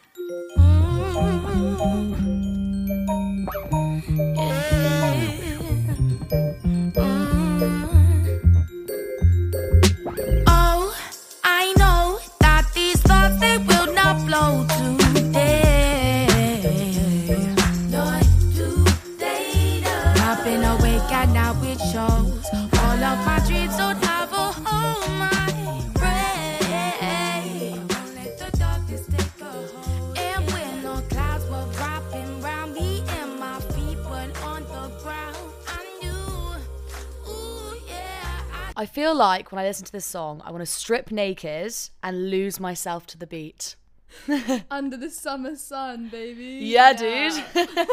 [SPEAKER 4] Oh, I know that these thoughts, they will not blow today. Not today. I've been awake and now it shows. All of my dreams don't have a home. I pray. Won't let the darkness take a hold. And when the clouds were wrapping round me and my feet were on the ground, I knew. Ooh, yeah.
[SPEAKER 2] I feel like when I listen to this song, I want to strip naked and lose myself to the beat.
[SPEAKER 3] Under the summer sun, baby.
[SPEAKER 2] Yeah, dude.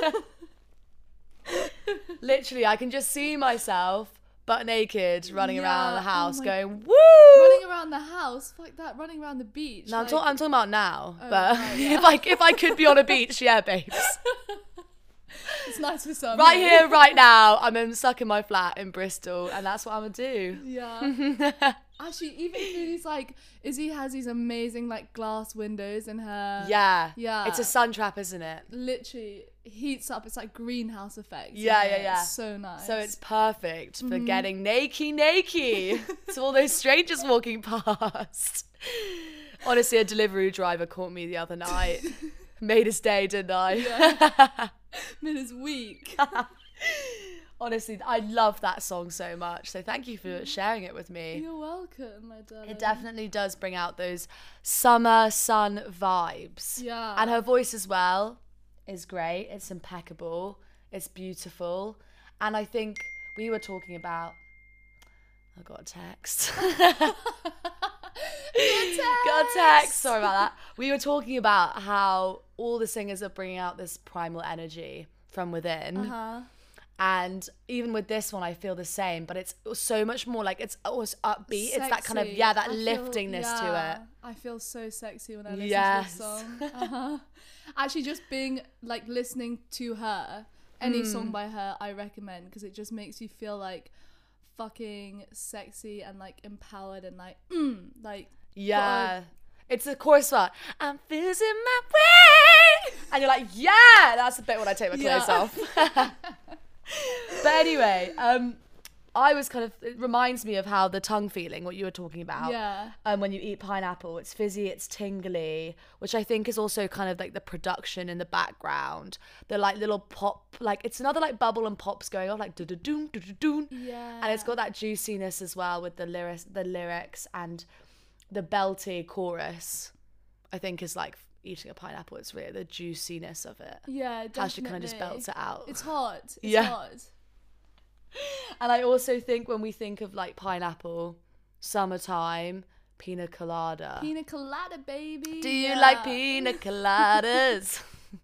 [SPEAKER 2] Literally, I can just see myself butt naked running around the house going, woo!
[SPEAKER 3] Running around the house? Fuck that, running around the beach.
[SPEAKER 2] No,
[SPEAKER 3] like...
[SPEAKER 2] I'm talking about now.
[SPEAKER 3] Oh,
[SPEAKER 2] but
[SPEAKER 3] right, yeah.
[SPEAKER 2] if I could be on a beach, yeah, babes.
[SPEAKER 3] It's nice for some.
[SPEAKER 2] Right here, right now, I'm stuck in my flat in Bristol, and that's what I'm gonna do.
[SPEAKER 3] Yeah. Actually, even through these, like, Izzy has these amazing, like, glass windows in her.
[SPEAKER 2] Yeah.
[SPEAKER 3] Yeah.
[SPEAKER 2] It's a sun trap, isn't it?
[SPEAKER 3] Literally heats up. It's like greenhouse effect.
[SPEAKER 2] Yeah,
[SPEAKER 3] isn't it?
[SPEAKER 2] yeah.
[SPEAKER 3] It's so nice.
[SPEAKER 2] So it's perfect for getting naked to all those strangers walking past. Honestly, a delivery driver caught me the other night. Made his day, didn't I?
[SPEAKER 3] Yeah. Made his week.
[SPEAKER 2] Honestly, I love that song so much. So thank you for sharing it with me.
[SPEAKER 3] You're welcome, my darling.
[SPEAKER 2] It definitely does bring out those summer sun vibes.
[SPEAKER 3] Yeah.
[SPEAKER 2] And her voice as well is great. It's impeccable. It's beautiful. And I think we were talking about... I got a text. Got a text. Sorry about that. We were talking about how all the singers are bringing out this primal energy from within.
[SPEAKER 3] Uh-huh.
[SPEAKER 2] And even with this one, I feel the same, but it's so much more like it's always upbeat. It's that kind of,
[SPEAKER 3] Sexy.
[SPEAKER 2] that
[SPEAKER 3] I
[SPEAKER 2] liftingness
[SPEAKER 3] feel,
[SPEAKER 2] to it.
[SPEAKER 3] I feel so sexy when I listen
[SPEAKER 2] Yes.
[SPEAKER 3] to this song. Uh-huh. Actually, just being like listening to her, any song by her, I recommend, because it just makes you feel like fucking sexy and like empowered and like
[SPEAKER 2] Yeah. It's the chorus part. I'm feeling my way. And you're like, yeah, that's the bit when I take my clothes off. But anyway, I was kind of, it reminds me of how the tongue feeling, what you were talking about.
[SPEAKER 3] Yeah.
[SPEAKER 2] When you eat pineapple, it's fizzy, it's tingly, which I think is also kind of like the production in the background. The like little pop, like it's another like bubble and pops going off, like do-do-doon, do-do-doon.
[SPEAKER 3] Yeah.
[SPEAKER 2] And it's got that juiciness as well with the lyrics and the belty chorus, I think is like eating a pineapple. It's really the juiciness of it.
[SPEAKER 3] Yeah, definitely.
[SPEAKER 2] How she kind of just belts it out.
[SPEAKER 3] It's hot. It's
[SPEAKER 2] Yeah.
[SPEAKER 3] hot.
[SPEAKER 2] And I also think when we think of like pineapple, summertime, pina colada.
[SPEAKER 3] Pina colada, baby.
[SPEAKER 2] Do you
[SPEAKER 3] Yeah.
[SPEAKER 2] like pina coladas?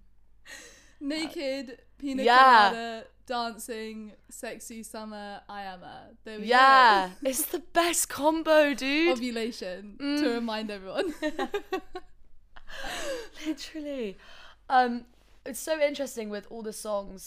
[SPEAKER 3] Naked pina
[SPEAKER 2] Yeah.
[SPEAKER 3] colada, dancing, sexy summer. I am a. There we
[SPEAKER 2] Yeah, it's the best combo,
[SPEAKER 3] go.
[SPEAKER 2] dude.
[SPEAKER 3] Ovulation to remind everyone.
[SPEAKER 2] Literally. It's so interesting with all the songs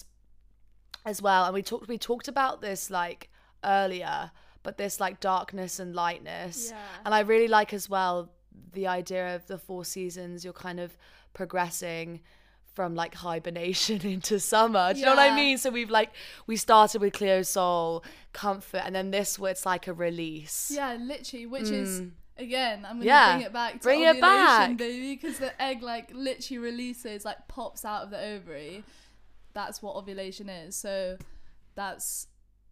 [SPEAKER 2] as well, and we talked about this like earlier, but this like darkness and lightness.
[SPEAKER 3] Yeah.
[SPEAKER 2] And I really like as well the idea of the 4 seasons. You're kind of progressing from like hibernation into summer. Do you know what I
[SPEAKER 3] Yeah.
[SPEAKER 2] mean? So we started with Cleo Soul, Comfort, and then this where it's like a release.
[SPEAKER 3] Yeah, literally, which is again, I'm gonna
[SPEAKER 2] Yeah,
[SPEAKER 3] bring it back to
[SPEAKER 2] bring it
[SPEAKER 3] ovulation,
[SPEAKER 2] back.
[SPEAKER 3] baby, because the egg like literally releases, like pops out of the ovary. That's what ovulation is. So that's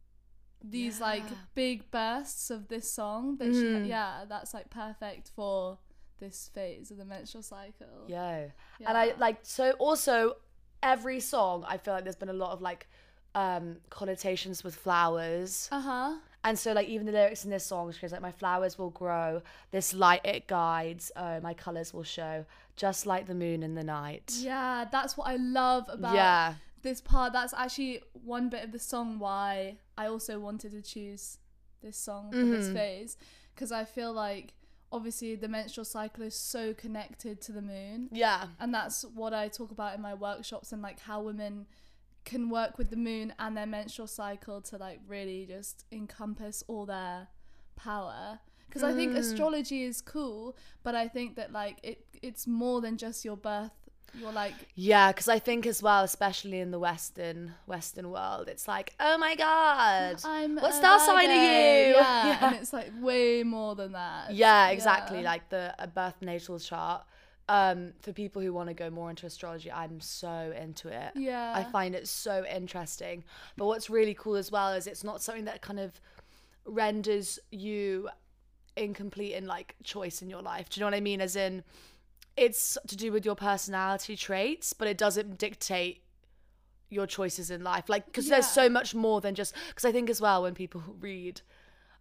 [SPEAKER 3] these like big bursts of this song that that's like perfect for this phase of the menstrual cycle.
[SPEAKER 2] Yeah.
[SPEAKER 3] Yeah.
[SPEAKER 2] And I like, so also every song I feel like there's been a lot of like connotations with flowers.
[SPEAKER 3] Uh-huh.
[SPEAKER 2] And so like even the lyrics in this song, she goes like, my flowers will grow, this light it guides, oh my colours will show, just like the moon in the night.
[SPEAKER 3] Yeah, that's what I love about
[SPEAKER 2] Yeah.
[SPEAKER 3] this part. That's actually one bit of the song why I also wanted to choose this song for this phase, because I feel like obviously the menstrual cycle is so connected to the moon,
[SPEAKER 2] Yeah.
[SPEAKER 3] and that's what I talk about in my workshops, and like how women can work with the moon and their menstrual cycle to like really just encompass all their power. Because I think astrology is cool, but I think that like it's more than just your birth. You're like,
[SPEAKER 2] Yeah, because I think as well, especially in the Western world, it's like, oh my God,
[SPEAKER 3] I'm
[SPEAKER 2] what
[SPEAKER 3] a
[SPEAKER 2] star sign are
[SPEAKER 3] Virgo.
[SPEAKER 2] you?
[SPEAKER 3] Yeah, and it's like way more than that.
[SPEAKER 2] Yeah, exactly.
[SPEAKER 3] Yeah.
[SPEAKER 2] Like a birth natal chart. For people who want to go more into astrology, I'm so into it.
[SPEAKER 3] Yeah.
[SPEAKER 2] I find it so interesting. But what's really cool as well is it's not something that kind of renders you incomplete in like choice in your life. Do you know what I mean? As in, it's to do with your personality traits, but it doesn't dictate your choices in life. Like, because there's
[SPEAKER 3] Yeah.
[SPEAKER 2] so much more than just, because I think as well when people read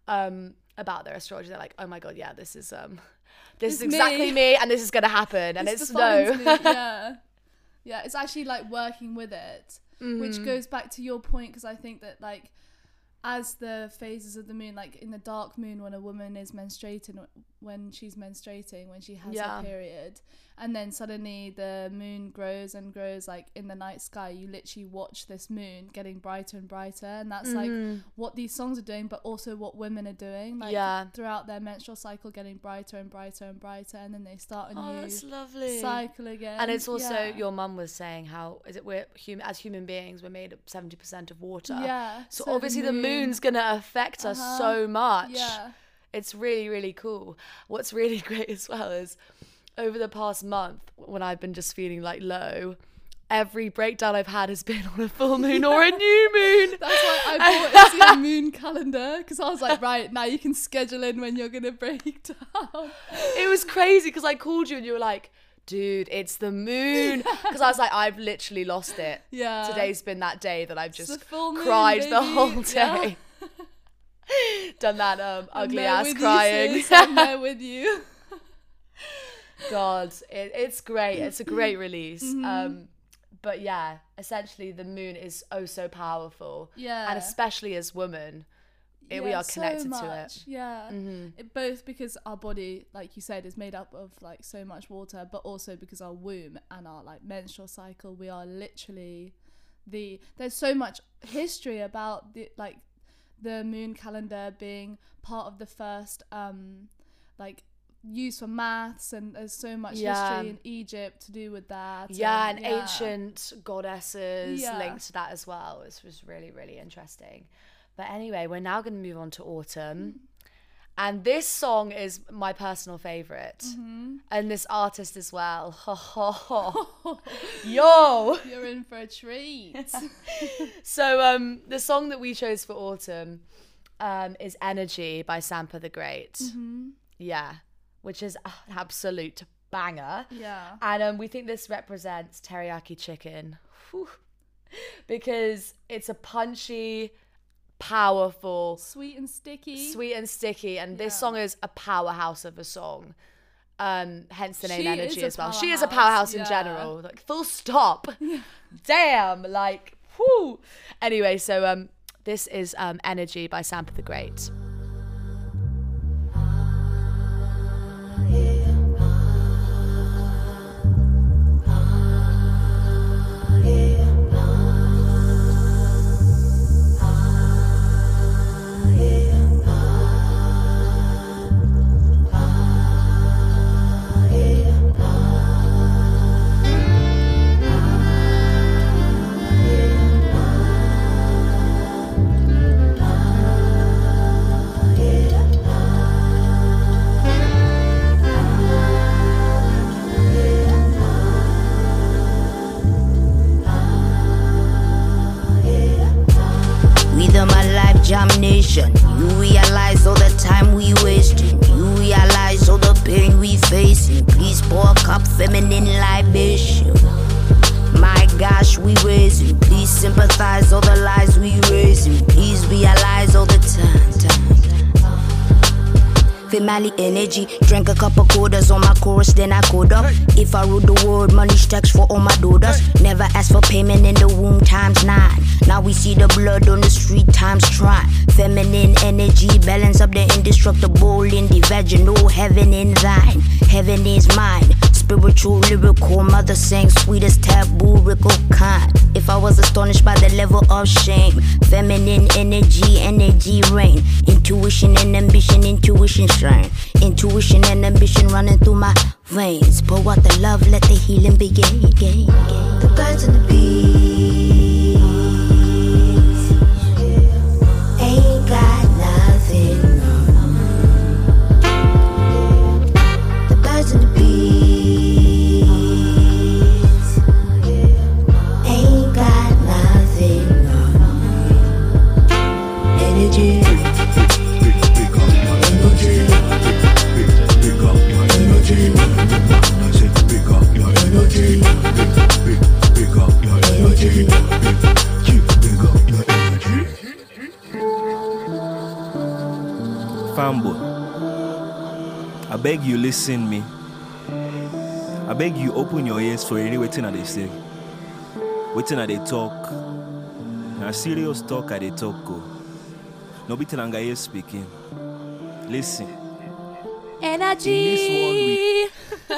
[SPEAKER 2] about their astrology. They're like, oh my god, yeah, this is
[SPEAKER 3] It's
[SPEAKER 2] exactly me, and this is gonna happen, and it's
[SPEAKER 3] defines
[SPEAKER 2] no.
[SPEAKER 3] me. Yeah, it's actually like working with it, which goes back to your point, because I think that like as the phases of the moon, like in the dark moon, when a woman is menstruating, when she has her period, and then suddenly the moon grows and grows, like in the night sky, you literally watch this moon getting brighter and brighter, and that's like what these songs are doing, but also what women are doing, like throughout their menstrual cycle, getting brighter and brighter and brighter, and then they start a new
[SPEAKER 2] that's lovely.
[SPEAKER 3] cycle again.
[SPEAKER 2] And it's also your mum was saying how we're as human beings, we're made of 70% of water. So obviously the moon's gonna affect us so much. It's really, really cool. What's really great as well is over the past month, when I've been just feeling like low, every breakdown I've had has been on a full moon or a new moon.
[SPEAKER 3] That's why I bought into your moon calendar, because I was like, right, now you can schedule in when you're gonna break down.
[SPEAKER 2] It was crazy because I called you and you were like, dude, it's the moon. Because I was like, I've literally lost it. Today's been that day that I've just cried the whole day. Done that ugly ass crying.
[SPEAKER 3] I'm there with you.
[SPEAKER 2] God, it's great. It's a great release. But yeah, essentially the moon is oh so powerful. And especially as women, we are connected to it.
[SPEAKER 3] Both because our body, like you said, is made up of like so much water, but also because our womb and our like menstrual cycle, we are literally there's so much history about the moon calendar being part of the first like used for maths, and there's so much history in Egypt to do with that.
[SPEAKER 2] And ancient goddesses linked to that as well. It was really, really interesting. But anyway, we're now going to move on to autumn. And this song is my personal favourite. And this artist as well. Yo!
[SPEAKER 3] You're in for a treat.
[SPEAKER 2] So the song that we chose for autumn is Energy by Sampa the Great. Which is an absolute banger. And we think this represents teriyaki chicken. Because it's a punchy, powerful,
[SPEAKER 3] sweet and sticky,
[SPEAKER 2] and this song is a powerhouse of a song, hence the name Energy as well. She is a powerhouse in general, like full stop. Damn, like whoo. Anyway, so this is Energy by Sampa the Great.
[SPEAKER 6] Damnation. You realize all the time we wasting. You realize all the pain we facing. Please pour a cup, feminine libation. My gosh, we raising. Please sympathize all the lies we raising. Please realize all the time. Family energy, drank a couple quarters on my chorus, then I code up. If I rule the world, money stacks for all my daughters. Never asked for payment in the womb ×9. Now we see the blood on the street ×3. Feminine energy, balance up the indestructible in the vaginal. Heaven in thine, heaven is mine. Spiritual, lyrical, mother sang sweetest taboo, rickle kind. If I was astonished by the level of shame, feminine energy reign. Intuition and ambition, intuition shine. Intuition and ambition running through my veins. Pour out the love, let the healing begin. The birds and the bees ain't got nothing. The birds and the bees ain't got nothing. Energy. Pick up your energy.
[SPEAKER 7] Campbell. I beg you listen me. I beg you open your ears for any waiting at they say. Waiting at they talk. Now serious talk at they talk go. No be telanga here speaking. Listen.
[SPEAKER 2] Energy.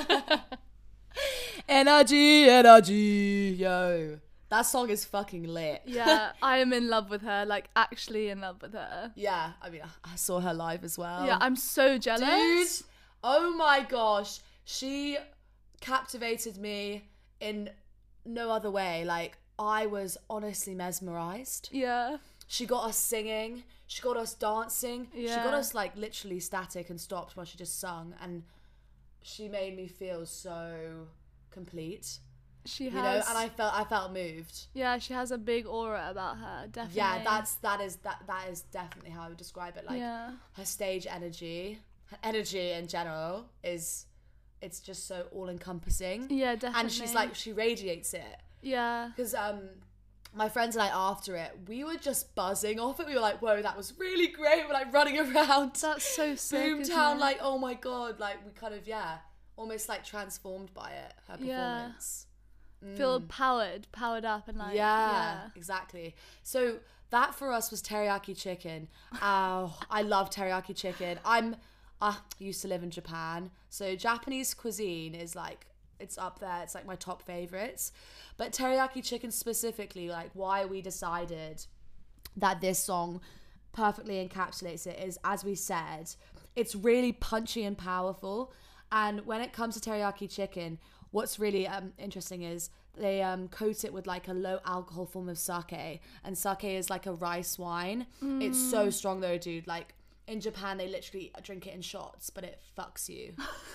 [SPEAKER 2] Energy. Yo. That song is fucking lit.
[SPEAKER 3] Yeah, I am in love with her, like actually in love with her.
[SPEAKER 2] Yeah, I mean, I saw her live as well.
[SPEAKER 3] Yeah, I'm so jealous.
[SPEAKER 2] Dude, oh my gosh. She captivated me in no other way. Like, I was honestly mesmerized.
[SPEAKER 3] Yeah.
[SPEAKER 2] She got us singing. She got us dancing. She got us, like, literally static and stopped while she just sung. And she made me feel so complete.
[SPEAKER 3] She has,
[SPEAKER 2] you know, and I felt moved.
[SPEAKER 3] Yeah, she has a big aura about her, definitely.
[SPEAKER 2] Yeah, that is definitely how I would describe it. Like, her stage energy, her energy in general it's just so all encompassing.
[SPEAKER 3] Yeah, definitely.
[SPEAKER 2] And she's like, she radiates it.
[SPEAKER 3] Yeah.
[SPEAKER 2] Because my friends and I, after it, we were just buzzing off it. We were like, whoa, that was really great. We're like running around.
[SPEAKER 3] That's so sick.
[SPEAKER 2] Boomtown, like, oh my God. Like, we kind of, almost like transformed by it, her performance.
[SPEAKER 3] Feel powered up and like
[SPEAKER 2] yeah, exactly. So that for us was teriyaki chicken. Oh, I love teriyaki chicken. I used to live in Japan, so Japanese cuisine is like, it's up there. It's like my top favorites. But teriyaki chicken specifically, like why we decided that this song perfectly encapsulates it is, as we said, it's really punchy and powerful. And when it comes to teriyaki chicken, what's really interesting is they coat it with like a low alcohol form of sake, and sake is like a rice wine. It's so strong though, dude. Like in Japan, they literally drink it in shots, but it fucks you.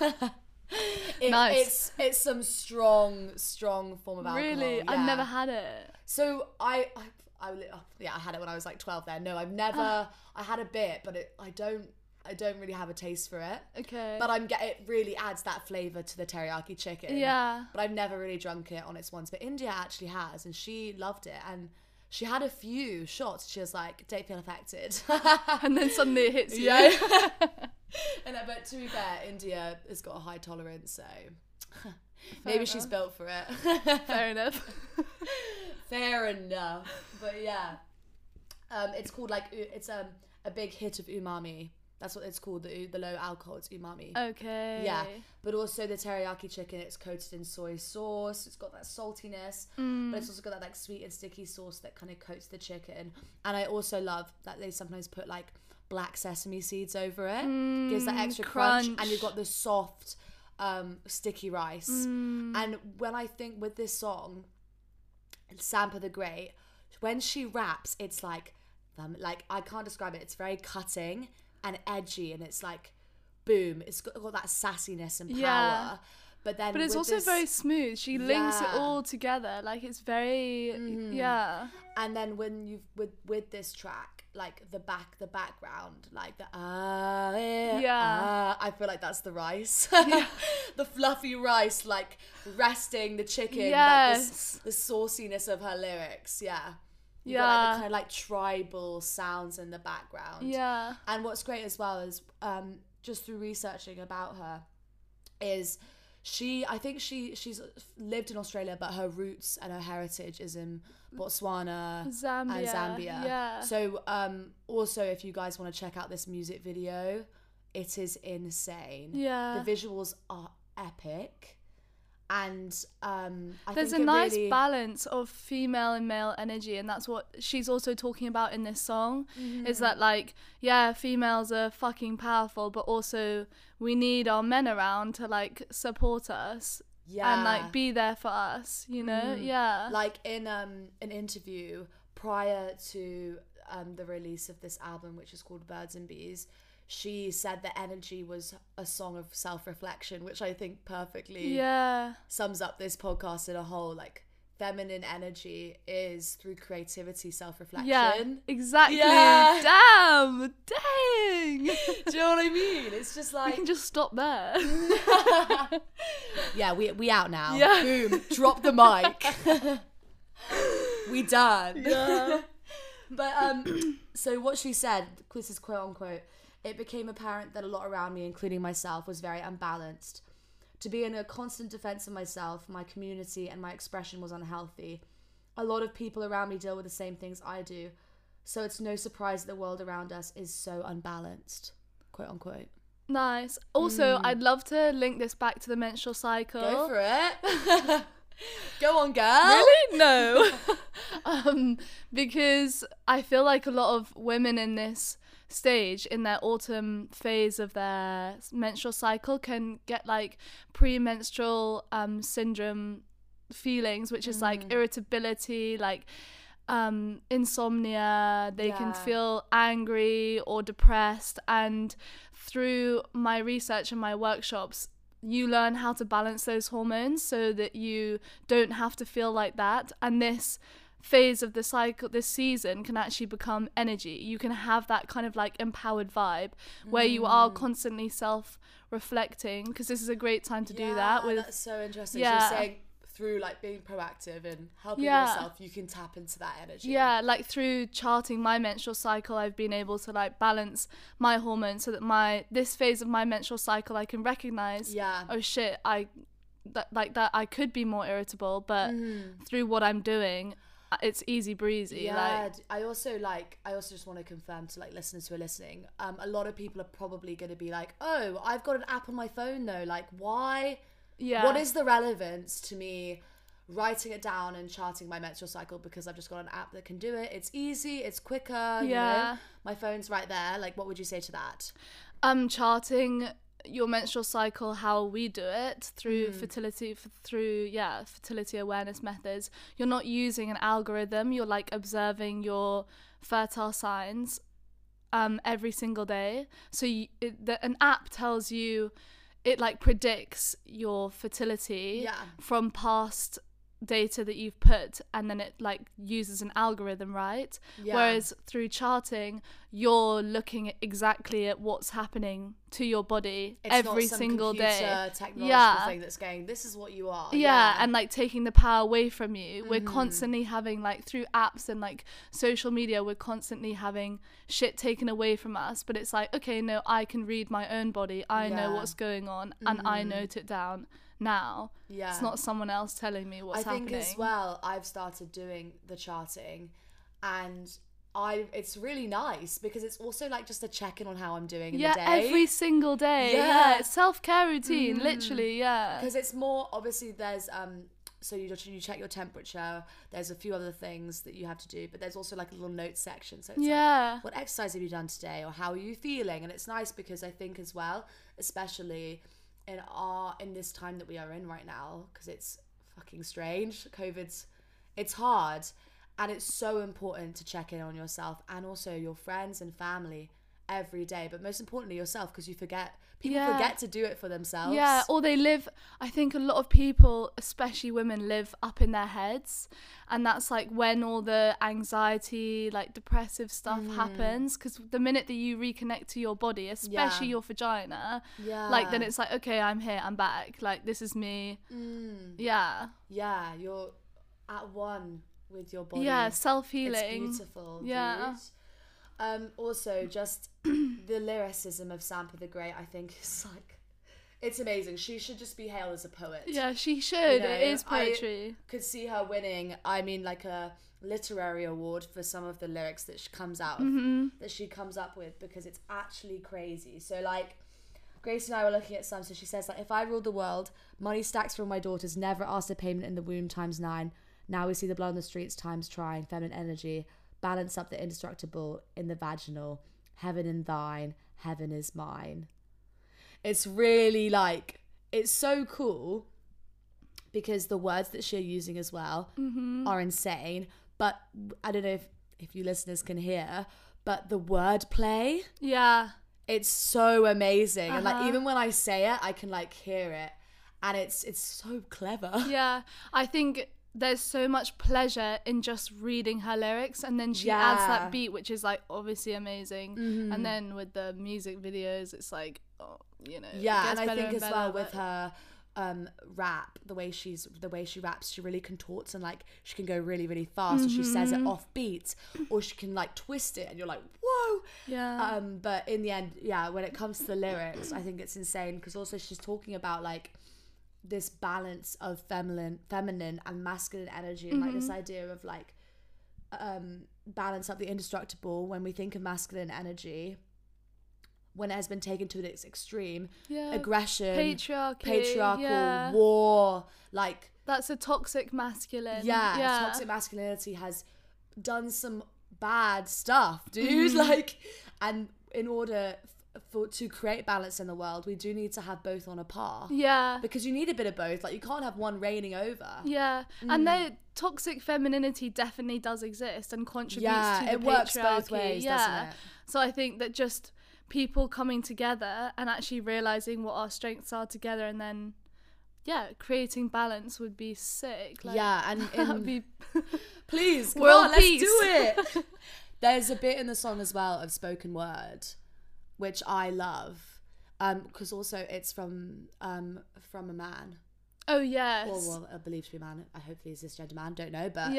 [SPEAKER 3] Nice.
[SPEAKER 2] It's some strong form of alcohol.
[SPEAKER 3] Really?
[SPEAKER 2] Yeah.
[SPEAKER 3] I've never had it.
[SPEAKER 2] So I had it when I was like 12 then. No, I've never, I had a bit, but I don't really have a taste for it.
[SPEAKER 3] Okay.
[SPEAKER 2] But it really adds that flavour to the teriyaki chicken.
[SPEAKER 3] Yeah.
[SPEAKER 2] But I've never really drunk it on its once. But India actually has, and she loved it. And she had a few shots. She was like, don't feel affected.
[SPEAKER 3] And then suddenly it hits you.
[SPEAKER 2] Yeah. But to be fair, India has got a high tolerance, so maybe she's built for it.
[SPEAKER 3] Fair enough.
[SPEAKER 2] Fair enough. But yeah. It's called like, it's a big hit of umami. That's what it's called, the low alcohol, it's umami.
[SPEAKER 3] Okay.
[SPEAKER 2] Yeah, but also the teriyaki chicken, it's coated in soy sauce. It's got that saltiness, but it's also got that like sweet and sticky sauce that kind of coats the chicken. And I also love that they sometimes put like black sesame seeds over it. Gives that extra crunch. And you've got the soft, sticky rice. And when I think with this song, Sampa the Great, when she raps, it's like I can't describe it. It's very cutting and edgy, and it's like boom, it's got that sassiness and power. But it's
[SPEAKER 3] also very smooth. She links it all together, like it's very
[SPEAKER 2] and then when you've with this track, like the background, like the I feel like that's the rice. The fluffy rice, like resting the chicken.
[SPEAKER 3] Yes.
[SPEAKER 2] Like the sauciness of her lyrics. You
[SPEAKER 3] Yeah.
[SPEAKER 2] got like the kind of like tribal sounds in the background.
[SPEAKER 3] Yeah.
[SPEAKER 2] And what's great as well is just through researching about her is I think she's lived in Australia, but her roots and her heritage is in Botswana and Zambia.
[SPEAKER 3] Yeah.
[SPEAKER 2] So also if you guys want to check out this music video, it is insane.
[SPEAKER 3] Yeah.
[SPEAKER 2] The visuals are epic. And
[SPEAKER 3] there's a nice balance of female and male energy, and that's what she's also talking about in this song. Is that like, yeah, females are fucking powerful, but also we need our men around to like support us and like be there for us, you know?
[SPEAKER 2] Like in an interview prior to the release of this album, which is called Birds and Bees, she said that energy was a song of self-reflection, which I think perfectly sums up this podcast in a whole. Like, feminine energy is through creativity, self-reflection.
[SPEAKER 3] Yeah, exactly.
[SPEAKER 2] Yeah.
[SPEAKER 3] Dang.
[SPEAKER 2] Do you know what I mean? It's just like...
[SPEAKER 3] We can just stop there.
[SPEAKER 2] Yeah, we out now.
[SPEAKER 3] Yeah.
[SPEAKER 2] Boom. Drop the mic. We done.
[SPEAKER 3] Yeah.
[SPEAKER 2] But, so what she said, this is quote unquote, it became apparent that a lot around me, including myself, was very unbalanced. To be in a constant defense of myself, my community, and my expression was unhealthy. A lot of people around me deal with the same things I do, so it's no surprise that the world around us is so unbalanced, quote unquote.
[SPEAKER 3] Nice. Also, I'd love to link this back to the menstrual cycle.
[SPEAKER 2] Go for it. Go on, girl.
[SPEAKER 3] Really? No. Because I feel like a lot of women in this stage, in their autumn phase of their menstrual cycle, can get like premenstrual syndrome feelings, which is like irritability, like insomnia. They can feel angry or depressed, and through my research and my workshops, you learn how to balance those hormones so that you don't have to feel like that. And this phase of the cycle, this season, can actually become energy. You can have that kind of like empowered vibe where you are constantly self-reflecting, because this is a great time to do that.
[SPEAKER 2] That's so interesting.
[SPEAKER 3] Yeah.
[SPEAKER 2] So you're saying through like being proactive and helping yourself, you can tap into that energy.
[SPEAKER 3] Yeah, like through charting my menstrual cycle, I've been able to like balance my hormones so that this phase of my menstrual cycle, I can recognize, oh shit, I could be more irritable, but through what I'm doing, it's easy breezy.
[SPEAKER 2] Yeah, I also just want to confirm to like listeners who are listening, a lot of people are probably going to be like, oh, I've got an app on my phone though, like why?
[SPEAKER 3] Yeah.
[SPEAKER 2] What is the relevance to me writing it down and charting my menstrual cycle because I've just got an app that can do it? It's easy, it's quicker, you know? My phone's right there. Like, what would you say to that?
[SPEAKER 3] Charting your menstrual cycle, how we do it, through fertility awareness methods. You're not using an algorithm, you're like observing your fertile signs every single day. So an app tells you, it like predicts your fertility from past data that you've put, and then it like uses an algorithm, right? Whereas through charting, you're looking exactly at what's happening to your body every single day.
[SPEAKER 2] Technological thing that's going, this is what you are.
[SPEAKER 3] And like taking the power away from you. We're constantly having like, through apps and like social media, we're constantly having shit taken away from us, but it's like, okay, no, I can read my own body, I know what's going on, and I note it down now. It's not someone else telling me what's happening.
[SPEAKER 2] I think as well, I've started doing the charting, and it's really nice because it's also like just a check-in on how I'm doing in the day.
[SPEAKER 3] Every single day. It's self-care routine, literally.
[SPEAKER 2] Because it's more, obviously there's so you check your temperature, there's a few other things that you have to do, but there's also like a little notes section, so it's like, what exercise have you done today, or how are you feeling? And it's nice because I think as well, especially in this time that we are in right now, because it's fucking strange, it's hard, and it's so important to check in on yourself and also your friends and family every day, but most importantly yourself, because people forget to do it for themselves.
[SPEAKER 3] Or they live, I think a lot of people, especially women, live up in their heads, and that's like when all the anxiety, like depressive stuff happens, because the minute that you reconnect to your body, especially your vagina, like then it's like, okay, I'm here, I'm back, like this is me.
[SPEAKER 2] You're at one with your body.
[SPEAKER 3] Self-healing.
[SPEAKER 2] It's beautiful, dude. Also, just the lyricism of Sampa the Great, I think, is like, it's amazing. She should just be hailed as a poet.
[SPEAKER 3] Yeah, she should. You know, it is poetry.
[SPEAKER 2] I could see her winning, like a literary award for some of the lyrics that she comes up with, because it's actually crazy. So like, Grace and I were looking at some, so she says like, if I ruled the world, money stacks from my daughters, never asked a payment in the womb ×9. Now we see the blood on the streets times trying, feminine energy. Balance up the indestructible in the vaginal. Heaven in thine, heaven is mine. It's really like, it's so cool because the words that she's using as well are insane. But I don't know if you listeners can hear, but the wordplay, it's so amazing. And like, even when I say it, I can like hear it, and it's so clever.
[SPEAKER 3] I think there's so much pleasure in just reading her lyrics, and then she adds that beat, which is like obviously amazing, and then with the music videos, it's like, oh, you know,
[SPEAKER 2] and I think as well with her rap, the way she raps, she really contorts and like she can go really, really fast, or she says it off beat, or she can like twist it and you're like, whoa.
[SPEAKER 3] Yeah.
[SPEAKER 2] But in the end, yeah, when it comes to the lyrics, I think it's insane, because also she's talking about like this balance of feminine and masculine energy, and like this idea of like balance up the indestructible. When we think of masculine energy, when it has been taken to its extreme, aggression, patriarchal, war, like
[SPEAKER 3] that's a toxic masculine.
[SPEAKER 2] Toxic masculinity has done some bad stuff, dude. Like, and in order to create balance in the world, we do need to have both on a par.
[SPEAKER 3] Yeah.
[SPEAKER 2] Because you need a bit of both. Like, you can't have one reigning over.
[SPEAKER 3] Yeah. And the toxic femininity definitely does exist and contributes to the
[SPEAKER 2] it
[SPEAKER 3] patriarchy.
[SPEAKER 2] Works both ways, doesn't it?
[SPEAKER 3] So I think that just people coming together and actually realizing what our strengths are together, and then creating balance would be sick. Like,
[SPEAKER 2] and
[SPEAKER 3] that'd be
[SPEAKER 2] please, come
[SPEAKER 3] world
[SPEAKER 2] on, let's
[SPEAKER 3] peace.
[SPEAKER 2] do it. There's a bit in the song as well of spoken word, which I love, because also it's from a man.
[SPEAKER 3] Oh yes.
[SPEAKER 2] Well, I believe to be a man. I hopefully he's a cisgender man. Don't know, but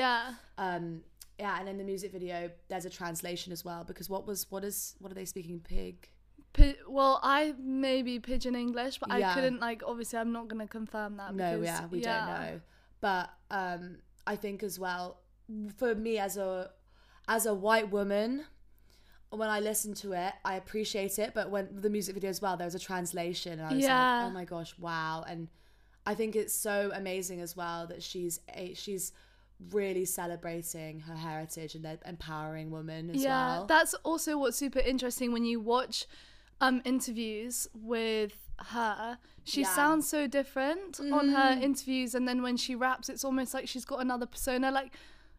[SPEAKER 2] and in the music video, there's a translation as well, because what are they speaking? Pig.
[SPEAKER 3] Well, I maybe pidgin English, but I couldn't, like, obviously I'm not gonna confirm that.
[SPEAKER 2] No, we don't know. But I think as well, for me as a white woman, when I listen to it, I appreciate it. But when the music video as well, there was a translation, and I was like, oh my gosh, wow. And I think it's so amazing as well that she's really celebrating her heritage and empowering women as well.
[SPEAKER 3] Yeah, that's also what's super interesting when you watch interviews with her. She sounds so different on her interviews, and then when she raps, it's almost like she's got another persona. Like,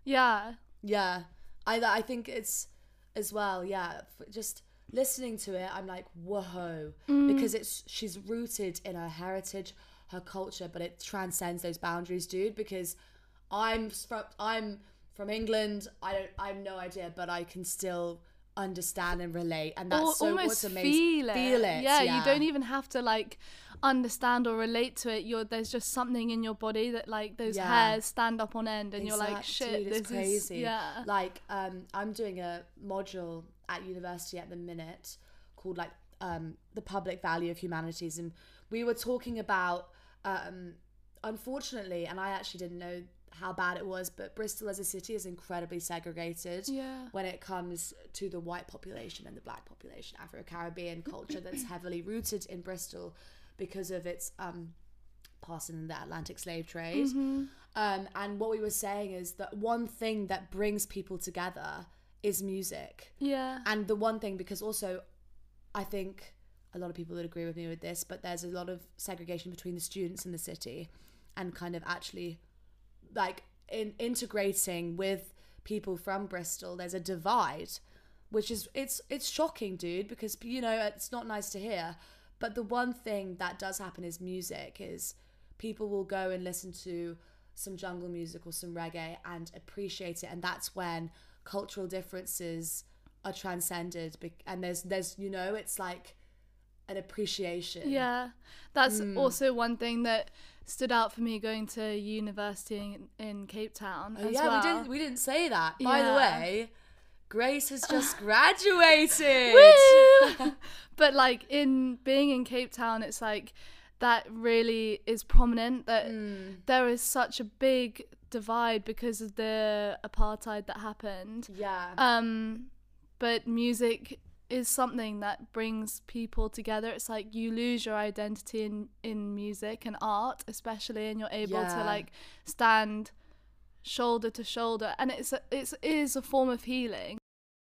[SPEAKER 2] I think it's as well. Just listening to it, I'm like, whoa, because she's rooted in her heritage, her culture, but it transcends those boundaries, dude. Because I'm from England. I have no idea, but I can still understand and relate, and that's what's amazing. Feel it.
[SPEAKER 3] Yeah, you don't even have to like understand or relate to it. There's just something in your body that like those hairs stand up on end, and you're like, shit,
[SPEAKER 2] dude,
[SPEAKER 3] this
[SPEAKER 2] crazy.
[SPEAKER 3] is
[SPEAKER 2] Like I'm doing a module at university at the minute called like the public value of humanities, and we were talking about unfortunately, and I actually didn't know how bad it was, but Bristol as a city is incredibly segregated when it comes to the white population and the black population. Afro-Caribbean culture that's heavily rooted in Bristol because of its past in the Atlantic slave trade. And what we were saying is that one thing that brings people together is music. And the one thing, because also I think a lot of people would agree with me with this, but there's a lot of segregation between the students in the city, and kind of actually like in integrating with people from Bristol, there's a divide, which is it's shocking, dude, because it's not nice to hear. But the one thing that does happen is music. Is people will go and listen to some jungle music or some reggae and appreciate it, and that's when cultural differences are transcended, and there's it's like an appreciation.
[SPEAKER 3] That's also one thing that stood out for me going to university in Cape Town as well.
[SPEAKER 2] We didn't say that. By the way, Grace has just graduated.
[SPEAKER 3] But like in being in Cape Town, it's like that really is prominent, that there is such a big divide because of the apartheid that happened. But music is something that brings people together. It's like you lose your identity in music and art, especially, and you're able to like stand shoulder to shoulder, and it is a form of healing.